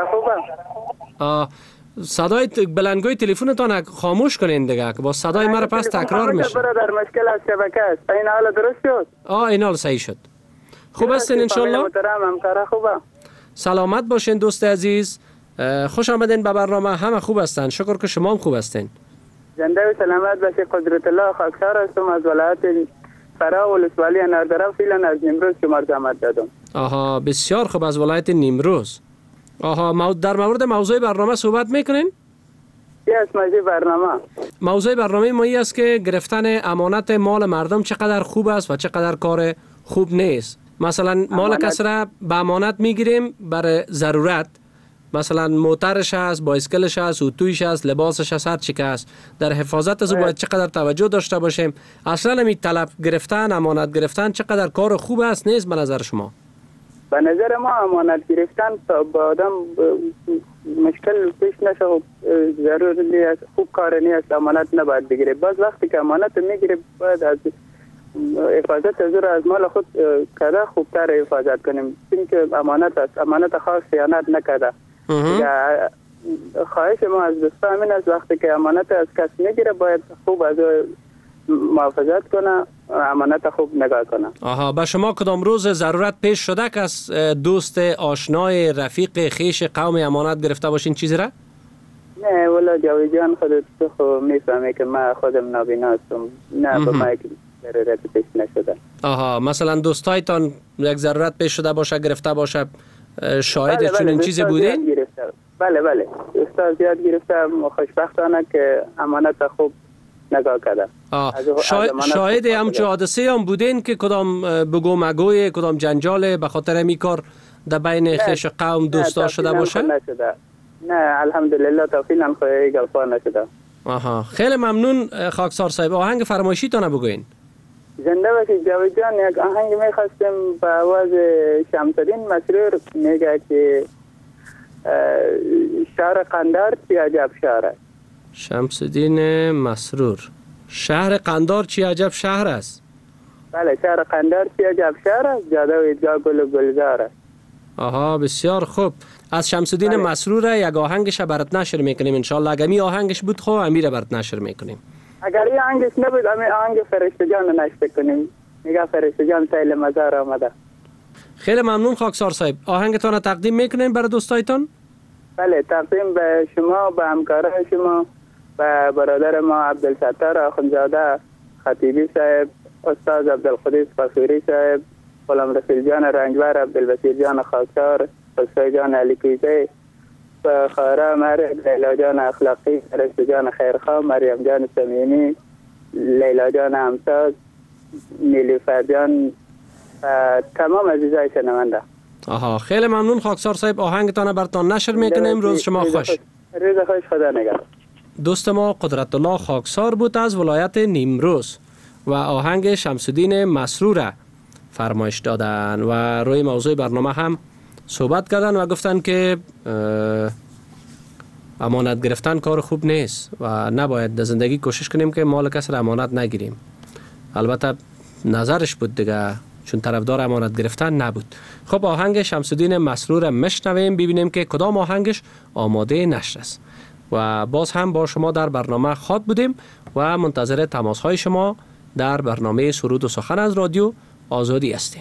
J: صدای بلندگوی تلفنتان خاموش کنین دیگه که با صدای مرا پس تکرار میشه.
N: برادر مشکل از شبکه است. این حالا درست شد؟
J: این حال صحیح شد. خوب هستین ان شاء الله؟
N: محترم همکارا خوبه.
J: سلامت باشین دوست عزیز. خوش آمدین به برنامه. همه خوب هستن، شکر که شما هم خوب هستین.
N: زنده و سلامت باشید. قدرت الله خاکسار هستم از ولایت فرا ولسوالی اناردرا. فعلا از نیمروز شما زحمت دادم.
J: بسیار خوب، از ولایت نیمروز. در مورد موضوع برنامه صحبت میکنین؟ موضوع برنامه ما این است که گرفتن امانت مال مردم چقدر خوب است و چقدر کار خوب نیست. مثلا مال کسی را به امانت میگیریم برای ضرورت، مثلا موترش هست، بایسکلش هست، اتویش هست، لباسش هست، هر چی که هست، در حفاظت از او باید چقدر توجه داشته باشیم. اصلا می طلب گرفتن، امانت گرفتن چقدر کار خوب است نیست به نظر شما؟
N: به نظر ما امانت گرفتن تا با آدم مشکل پیش نشه، ضروری است، خوب کار نیست، امانت نباید بگیره. باز وقتی که امانت میگیره باید از حفاظت از از مال خود کده خوبتر حفاظت کنیم، چون که امانت است، امانت خاص خیانت نکده. خواهش ما از دوستا همین است وقتی که امانت از کس میگیره باید خوب از محافظت کنه، امانت خوب نگاه کنه.
J: به شما کدام روز ضرورت پیش شده که از دوست، آشنای، رفیق، خیش قوم امانت گرفته باشین چیزی را؟
N: نه والا جاوید جان، خودت تو میفهمی که من خودم نابینا هستم، نه به من ضرورت پیش نشده.
J: مثلا دوستایتان یک ضرورت پیش شده باشه، گرفته باشه، شاهد چنین چیزی بودین؟
N: بله دوستا زیاد گرفتم، خوشبختانه که امانت خوب نگاه کرده.
J: شاهد همچه حادثه هم بودین که کدام بگو مگوی، کدام جنجال به خاطر می کار در بین خیش قوم دوستا شده باشه؟
N: نه الحمدلله تا فعلا خواهی گلفا نشده.
J: خیلی ممنون خاکسار صاحب. آهنگ فرمایشی تانه بگوین.
N: زنده باشید جاوید جان. یک آهنگ میخواستم به آواز شمس‌الدین مسرور، میگه که شهر قندار چی عجب شهر است.
J: شمس‌الدین مسرور، شهر قندار چی عجب شهر است؟
N: بله، شهر قندار چی عجب شهر است، جاده و ایدگاه گل و گلزار است.
J: بسیار خوب. از شمس‌الدین مسرور یک آهنگش برات نشر میکنیم انشالله. اگر می آهنگش بود خب امیر برات نشر میکنیم.
N: اگر این آهنگش نبود امی آهنگ فرشته جان نشر کنیم. میگه فرشته جان سیل مزار آمده.
J: خیلی ممنون خاکسار صاحب. آهنگتان تقدیم میکنیم برای دوستایتان؟
N: بله، تقدیم به شما، به همکارای شما، به برادر ما عبدالستار آخوندزاده خطیبی صاحب، استاد عبدالقدیس فخوری صاحب، غلام رسول جان رنجبر، عبدالبصیر جان خاکسار، استاد جان علی کویزه خواهرام لیلا جان اخلاقی، فرشته جان خیرخواه، مریم جان سمیمی، لیلا جان همساز، نیلوفر جان، تمام عزیزای شنونده.
J: آها، خیلی ممنون خاکسار صاحب. آهنگتان براتان نشر میکنیم. روز شما خوش.
N: روز خوش، خدا نگهدار.
J: دوست ما قدرت الله خاکسار بود از ولایت نیمروز و آهنگ شمس الدین مسرور فرمایش دادن و روی موضوع برنامه هم صحبت کردن و گفتن که امانت گرفتن کار خوب نیست و نباید در زندگی کوشش کنیم که مال کس را امانت نگیریم. البته نظرش بود دیگه، چون طرفدار امانت گرفتن نبود. خب آهنگ شمس الدین مسرور میشنویم، ببینیم که کدام آهنگش آماده نشر است. و باز هم با شما در برنامه خاط بودیم و منتظر تماس های شما در برنامه سرود و سخن از رادیو آزادی هستیم.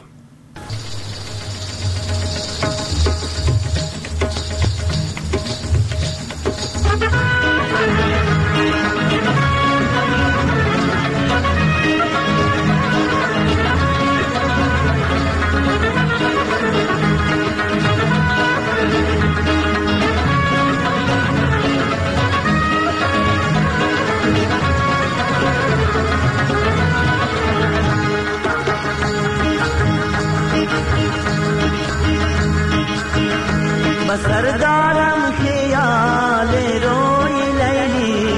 L: سردارم خیال روی لیلی،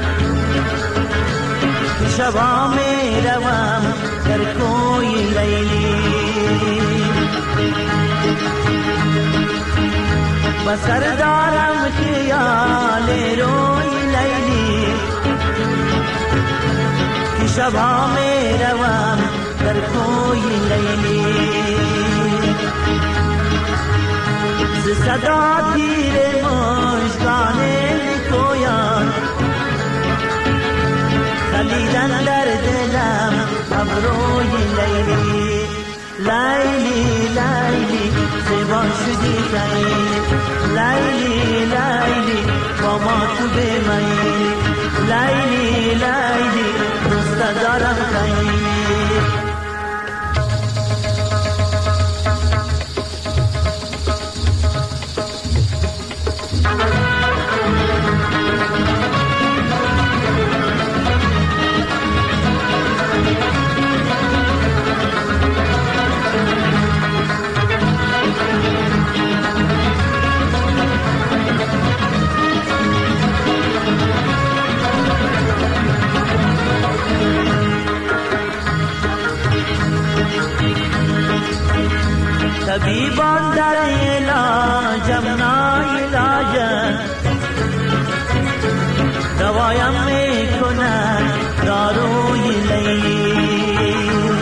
L: شبا می روم در کوی لیلی، سردارم خیال روی لیلی، شبا می روم در کوی لیلی، صدا تیر مژگان کویان خلیدن در دلم ابروی لیلی، لیلی لیلی زبان شدی خیلی، لیلی لیلی با ما تو بمیلی، لیلی لیلی دوست دارم خیلی. طبیبان در علاجم ناعلاجن، دوایم میکنن داروی لیلی،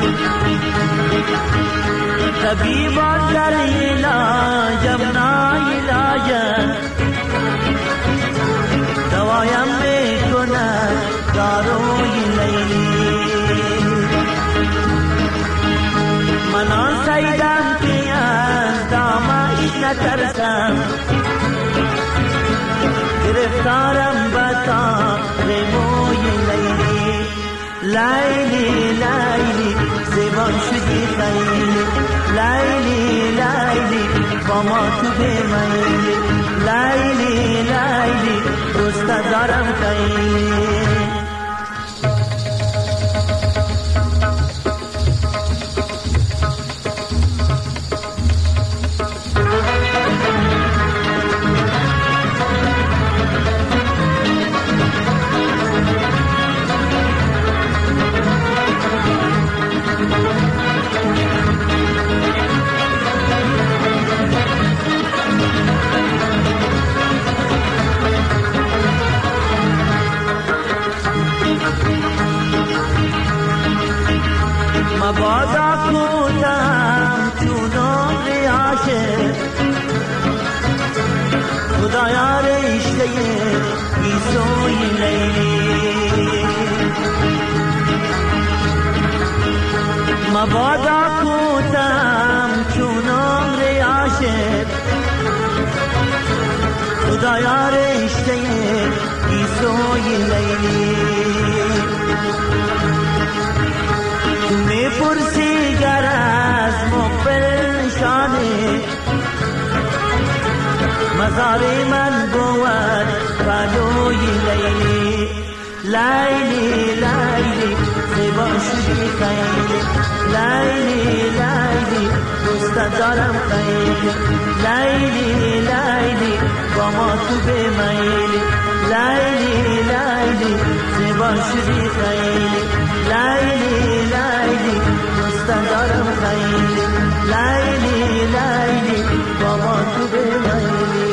L: طبیبان در علاجم ناعلاجن، دوایم میکنن داروی لیلی، من آن سیدم که از دامش نترسم، گرفتارم بتا ریموی لیلی، لیلی لیلی زبان شدی خیلی، لیلی لیلی با ما تو بمیلی، لیلی لیلی دوست دارم خیلی. مبادا کودم چون عمر عاشق، خدایا رشته ایسوی لیلی، مبادا کودم چون عمر عاشق، خدایا رشته ایسوی لیلی، میپرسی گر از مقبل نشانه،
O: مزار من بود فدای لیلی لیلی لیلی زیبا شدی خیلی لیلی لیلی دوست دارم خیلی لیلی لیلی با ما تو بمیلی لیلی لیلی زیبا شدی خیلی لیلی لیلی دوست دارم خیلی لیلی لیلی با ما تو بمیلی.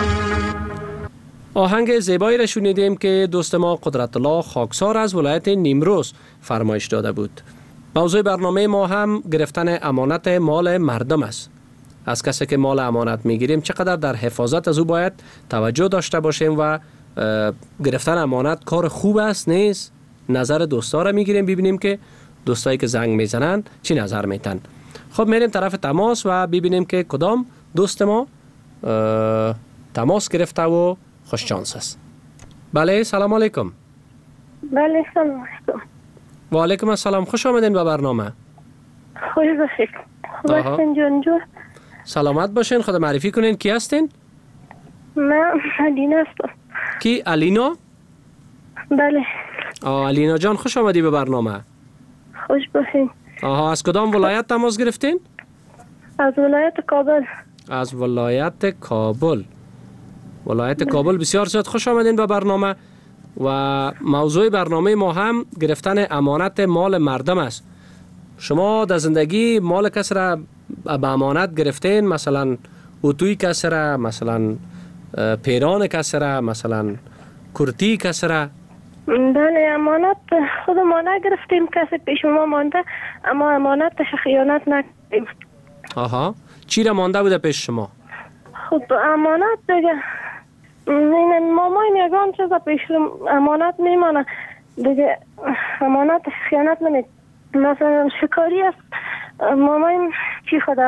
J: آهنگ زیبایی را شنیدیم که دوست ما قدرت الله خاکسار از ولایت نیمروز فرمایش داده بود. موضوع برنامه ما هم گرفتن امانت مال مردم است. از کسی که مال امانت میگیریم چقدر در حفاظت از او باید توجه داشته باشیم و گرفتن امانت کار خوب است نیست. نظر دوستا را میگیریم ببینیم که دوستایی که زنگ میزنن چی نظر میتن. خب میریم طرف تماس و ببینیم که کدام دوست ما تماس گرفته و خوش چانس است. بله سلام علیکم.
P: بله سلام علیکم.
J: و علیکم السلام، خوش آمدین به برنامه.
P: خوش باشید. خوب هستین جان جون؟
J: سلامت باشین. خود معرفی کنین کی هستین؟
P: من الینا هستم.
J: کی الینا؟
P: بله.
J: الینا جان خوش آمدی به برنامه.
P: خوش باشین.
J: از کدام ولایت تماس گرفتین؟
P: از ولایت کابل.
J: از ولایت کابل. ولایت کابل بسیار زیاد خوش آمدین به برنامه و موضوع برنامه ما هم گرفتن امانت مال مردم است. شما در زندگی مال کس را به امانت گرفتین؟ مثلا اتوی کس را، مثلا پیران کس را، مثلا کرتی کس را؟
P: بله امانت خود ما نگرفتیم، کسی پیش ما مانده اما امانتش خیانت نکردیم.
J: چی را مانده بوده پیش شما؟
P: خب امانت دیگه این مامان یگان چیز پیش امانت میمانه دیگه، امانت خیانت نمید. مثلا شکاری است مامان چی خدا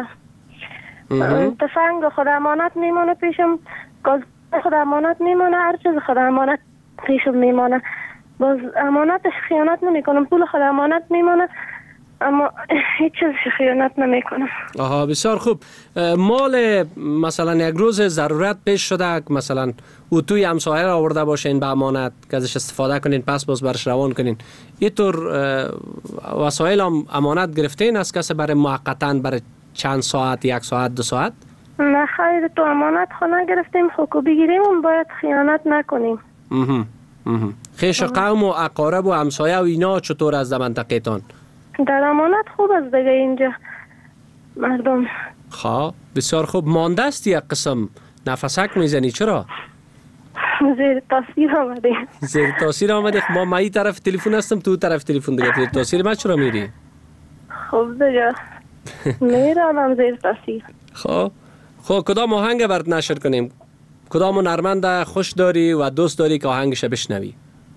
P: تفنگ خدا امانت میمانه پیشم، گاز خدا امانت میمانه، هر چیز خدا امانت پیشم میمانه. باز امانتش خیانت نمی کنم، پول خدا امانت میمانه اما هیچ چیز خیانت نمی کنم.
J: بسیار خوب. مال مثلا یک روز ضرورت پیش شده مثلا اتوی همسایه را آورده باشین به امانت که ازش استفاده کنین پس باز برش روان کنین، اینطور وسایل هم امانت گرفتین از کسی برای موقتا برای چند ساعت، 1 ساعت 2 ساعت؟
P: نه خیر، تو امانت خونه گرفتیم خب بگیریم باید خیانت نکنیم.
J: خیش قوم و اقارب و همسایه و اینا چطور از منطقه تان؟
P: در امانت خوب است دیگه اینجا مردم.
J: بسیار خوب. مانده است یک قسم نفسک میزنی چرا؟
P: زیر تاثیر آمده.
J: زیر تاثیر آمده؟ ما این طرف تلفن هستم تو طرف تلفن دیگه، زیر تاثیر ما چرا میری؟
P: خب دیگه میرم زیر تاثیر.
J: خب کدام آهنگ برات نشر کنیم؟ کدام نرمند خوش داری و دوست داری که آهنگش بشنوی؟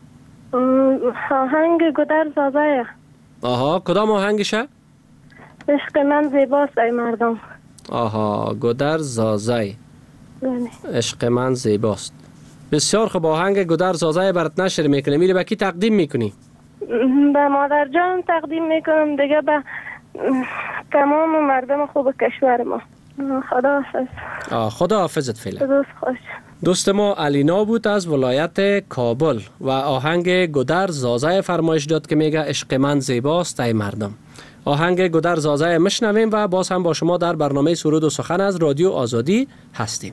P: آهنگ گودر زازایه.
J: کدام آهنگشه؟
P: عشق من زیباست ای مردم.
J: گودر زازای. عشق من زیباست. بسیار خوب. آهنگ گودر زازای برات نشر میکنه. میری به کی تقدیم میکنی؟
P: به مادر جان تقدیم میکنم دیگه، به تمام مردم خوب کشور ما. خدا حافظ.
J: خدا حافظت فعلا.
P: روز خوش.
J: دوست ما الینا بود از ولایت کابل و آهنگ گودر زازای فرمایش داد که میگه عشق من زیباست ای مردم. آهنگ گودر زازای مشنویم و باز هم با شما در برنامه سرود و سخن از رادیو آزادی هستیم.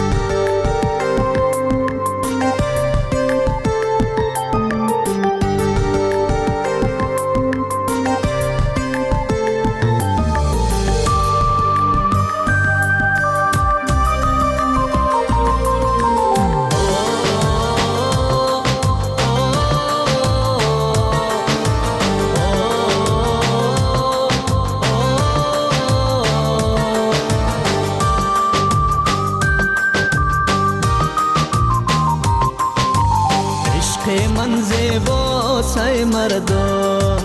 L: مردم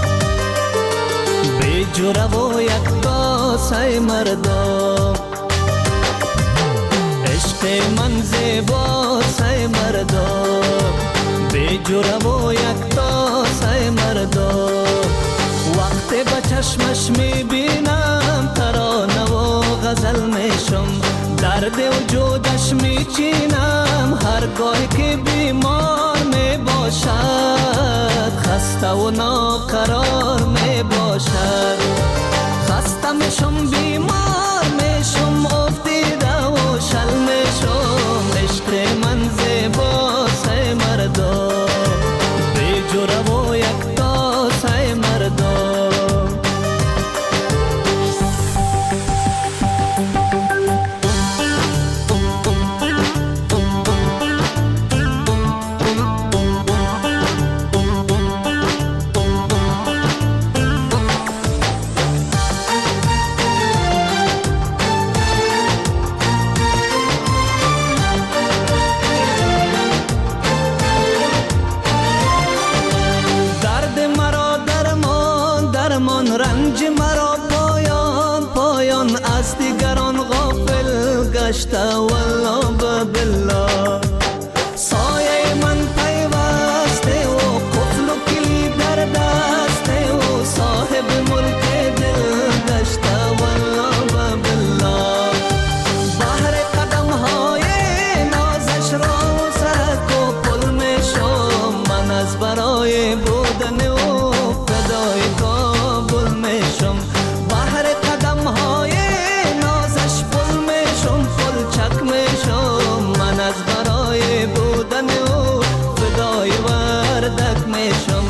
L: به جوره و یک تاسه مردم، عشق من زیباسه مردم به جوره و یک تاسه مردم. وقتی به چشمش میبینم ترانه و غزل میشم، در درد وجودش میچینم هرگاه که بیمار می باشد، خسته و ناقرار می باشد. خسته میشم بیمار میشم افتیده و شل میشم، عشق من زیباست ای مردم، بی جوره و یکتاست ای مردم. رنج مرا پایان پایان از دیگران غافل گشته والله بالله. سایه من پیوسته و قفل و کلید در دسته و صاحب ملک دل گشته والله بالله. بحر قدم های نازش را سرک و پل می شم، من از برای بودن او فدای کابل میشم. بحر قدم های نازش پل میشم، پل چک میشم، من از برای بودن او فدای وردک میشم.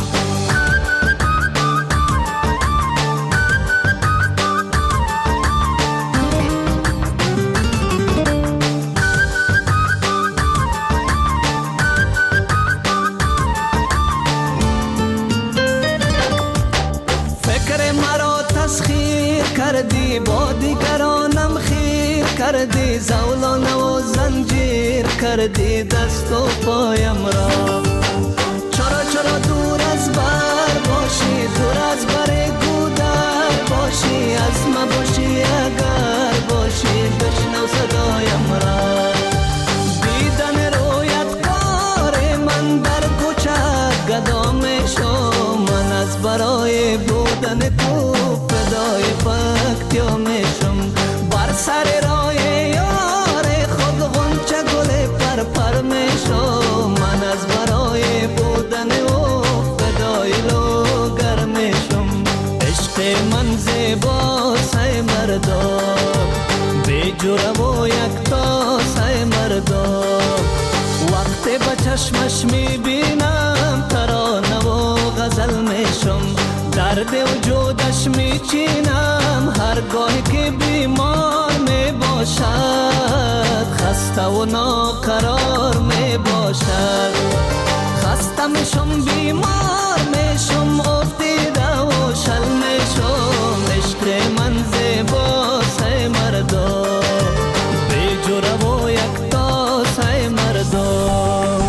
L: کردی با دیگرانم خیر کردی، زولانه و زنجیر کردی دست و پایم را. چرا چرا دور از بر باشی، دور از بر گودر باشی، از ما باشی اگر باشی بشنو صدایم را. دیدن رویت کار من در کوچه گدا میشم، من از برای بودن تو فدای پکتیا میشم. بر سر راه یار خود غنچه گل پر پر میشم، من از برای بودن او فدای لوگر میشم. عشق من زیباست ای مردم، بی جوره و یکتاست ای مردم. وقتی به چشمش میبینم ترانه و غزل میشم، درد وجودش میچینم هرگاه که بیمار می باشد، خسته و ناقرار می باشد. خسته میشم بیمار میشم افتیده و شل میشم، عشق من زیباست ای مردم، بی جوره و یکتاست ای مردم.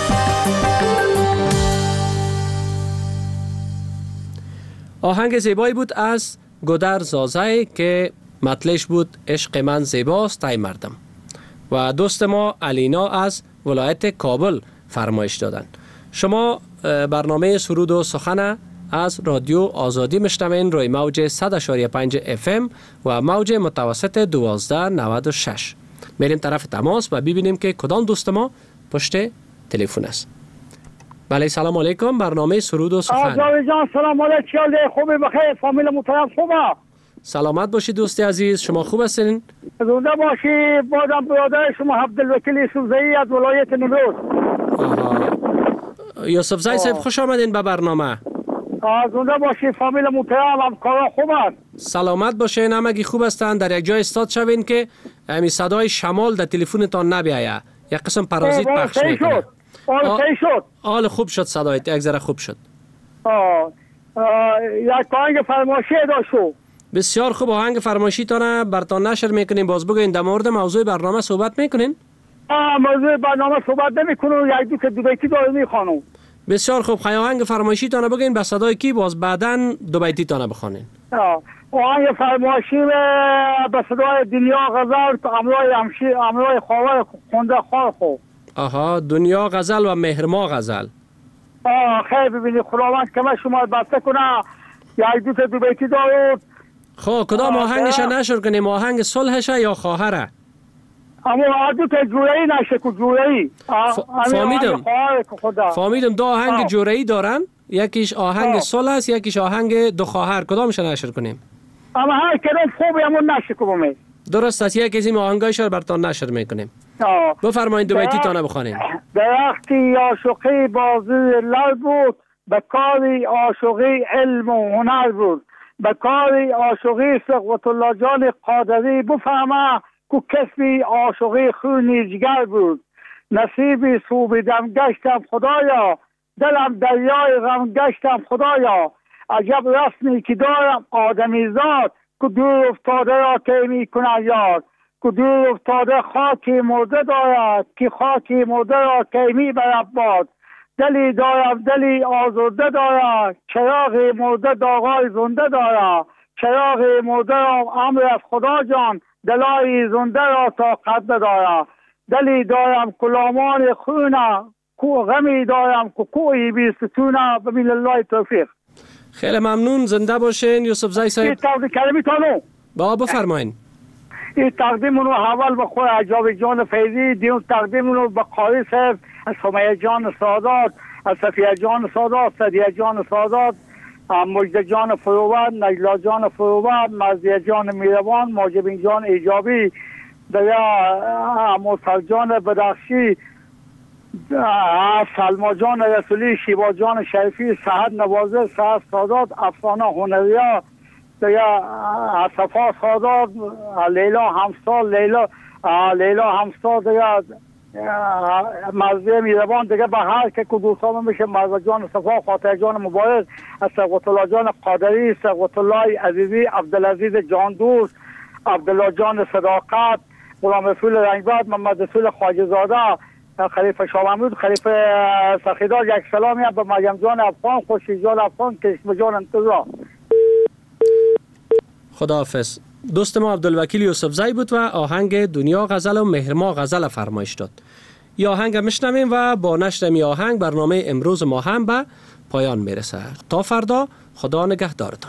J: آهنگ زیبایی بود از گودر زازای که مطلعش بود عشق من زیباست ای مردم. و دوست ما علینا از ولایت کابل فرمایش دادن. شما برنامه سرود و سخن از رادیو آزادی میشنوین روی موج 100.5 FM و موج متوسط 1296. میریم طرف تماس و ببینیم که کدام دوست ما پشت تلفن است. بله سلام علیکم، برنامه سرود و سخن.
Q: آزادی جان سلام علیکم، خوبی بخیر، فامیل محترم خوبه؟
J: سلامت باشی دوستی عزیز، شما خوب هستین؟
Q: زنده باشی. بازم برادر شما عبدالوکیل یوسفزئی از ولایت نیمروز.
J: یوسفزئی صاحب خوش آمدین به برنامه.
Q: زنده باشی فامیل محترم، همکارا خوب است؟
J: سلامت باشین، همگی خوب هستند. در یک جای استاد شوین که همین صدای شمال در تلفنتان نبیایه، یک قسم پرازیت پخش میکنه. حال خوب شد، صدایت یک ذره خوب شد.
Q: یک آهنگ فرمایشی داشتو.
J: بسیار خوب، آهنگ فرمایشی تانه برتان نشر میکنیم. باز بگوین در مورد موضوع برنامه صحبت میکنین؟
Q: موضوع برنامه صحبت نمیکنم، یک دو که دو بیتی داره میخوانم.
J: بسیار خوب، خیلی آهنگ فرمایشی تانه بگین به صدای کی، باز بعداً دو بیتی تانه بخوانین.
Q: آهنگ فرمایشی به صدای دنیا غزل امروی خواهر خونده خواه خوب.
J: آها، دنیا غزل و مهرما غزل.
Q: خیلی ببینی خداوند که من شما بسته کنه، یک دو تا دو بیتی دارد.
J: خب کدام آهنگش نشر کنیم، آهنگ صلحشه یا خواهره؟
Q: اما عادو که جورایی نشه که جورایی
J: فهمیدم. دو آهنگ جورایی دارن، یکیش آهنگ صلح است، یکیش آهنگ دو خواهر. کدامش نشر کنیم؟
Q: اما هر کدام خوبی همون نشر کنیم.
J: درست است، یکی از این آهنگایش رو براتون نشر میکنیم. بفرمایید دو بیتی تانه بخوانیم.
Q: درختی عاشقی بازی لر بود، به کاری عاشقی علم و هنر بود. به کاری عاشقی ثروت الله جان قادری بفهمه که کسبی عاشقی خونی جگر بود. نصیبی سوبیدم گشتم خدایا، دلم دریای غم گشتم خدایا. عجب رسمی که دارم آدمی زاد، که دور افتاده را که می کنن یاد. که دور افتاده خاکی مرده دارد، که خاکی مرده را که می برد باد. دلی دارم دلی آزرده دارد، چراغی مرده داغای زنده دارد. چراغی مرده را امر از خدا جان، دلای زنده را تا قد دارد. دلی دارم کلامان خونه، غمی دارم که کوی بی ستونه. ببین الله توفیق.
J: خیلی ممنون، زنده باشین یوسف زی صاحب.
Q: این تقدیم کلمی تانو
J: با بفرمایین.
Q: این تقدیم رو اول به خود عجاب جان فیضی، دیون تقدیم رو به قاری صاحب، از سمیه جان سادات، از صفیه جان سادات، صدیه جان سادات، مجد جان فروبر، نجلا جان فروبر، مرزیه جان میروان، ماجبین جان ایجابی، دیگه موسر جان بدخشی، سلما جان رسولی، شیبا جان شریفی، سعد نوازه، سعد سادات، افسانه هنریا، دیگه صفا سادات، لیلا همسال، لیلا همسال، دیگه مرزی میروان، دیگه به هر که دوستان میشه مرزا جان صفا، خاطر جان مبارک، از ثروت الله جان قادری، ثروت الله عزیزی، عبدالعزیز جان دوست، عبدالله جان صداقت، غلام رسول رنگبرد، محمد رسول خواجه زاده، خلیفه شاه محمود، خلیفه سخیدار. یک سلامی هم به مریم جان افغان، خورشید جان افغان، کشم جان انتظار.
J: خداحافظ. دوست ما عبدالوکیل یوسف زی بود و آهنگ دنیا غزل و مهرما غزل فرمایش داد. یا آهنگ میشنویم و با نشر می آهنگ برنامه امروز ما هم به پایان میرسه. تا فردا، خدا نگهدارتان.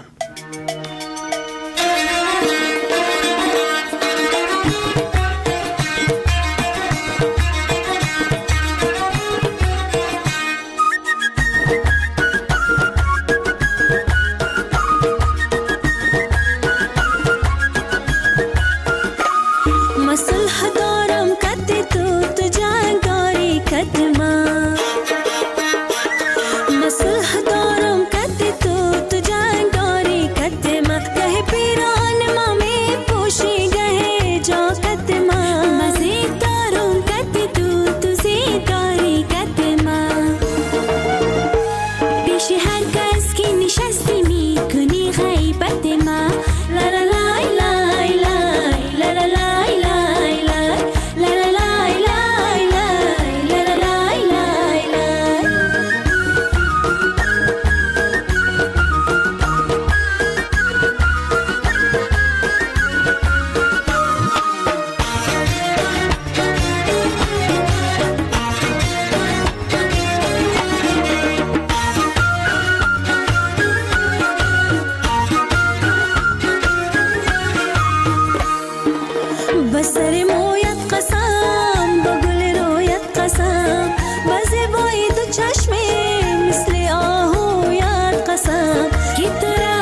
R: چشم مثل آهویت قسم که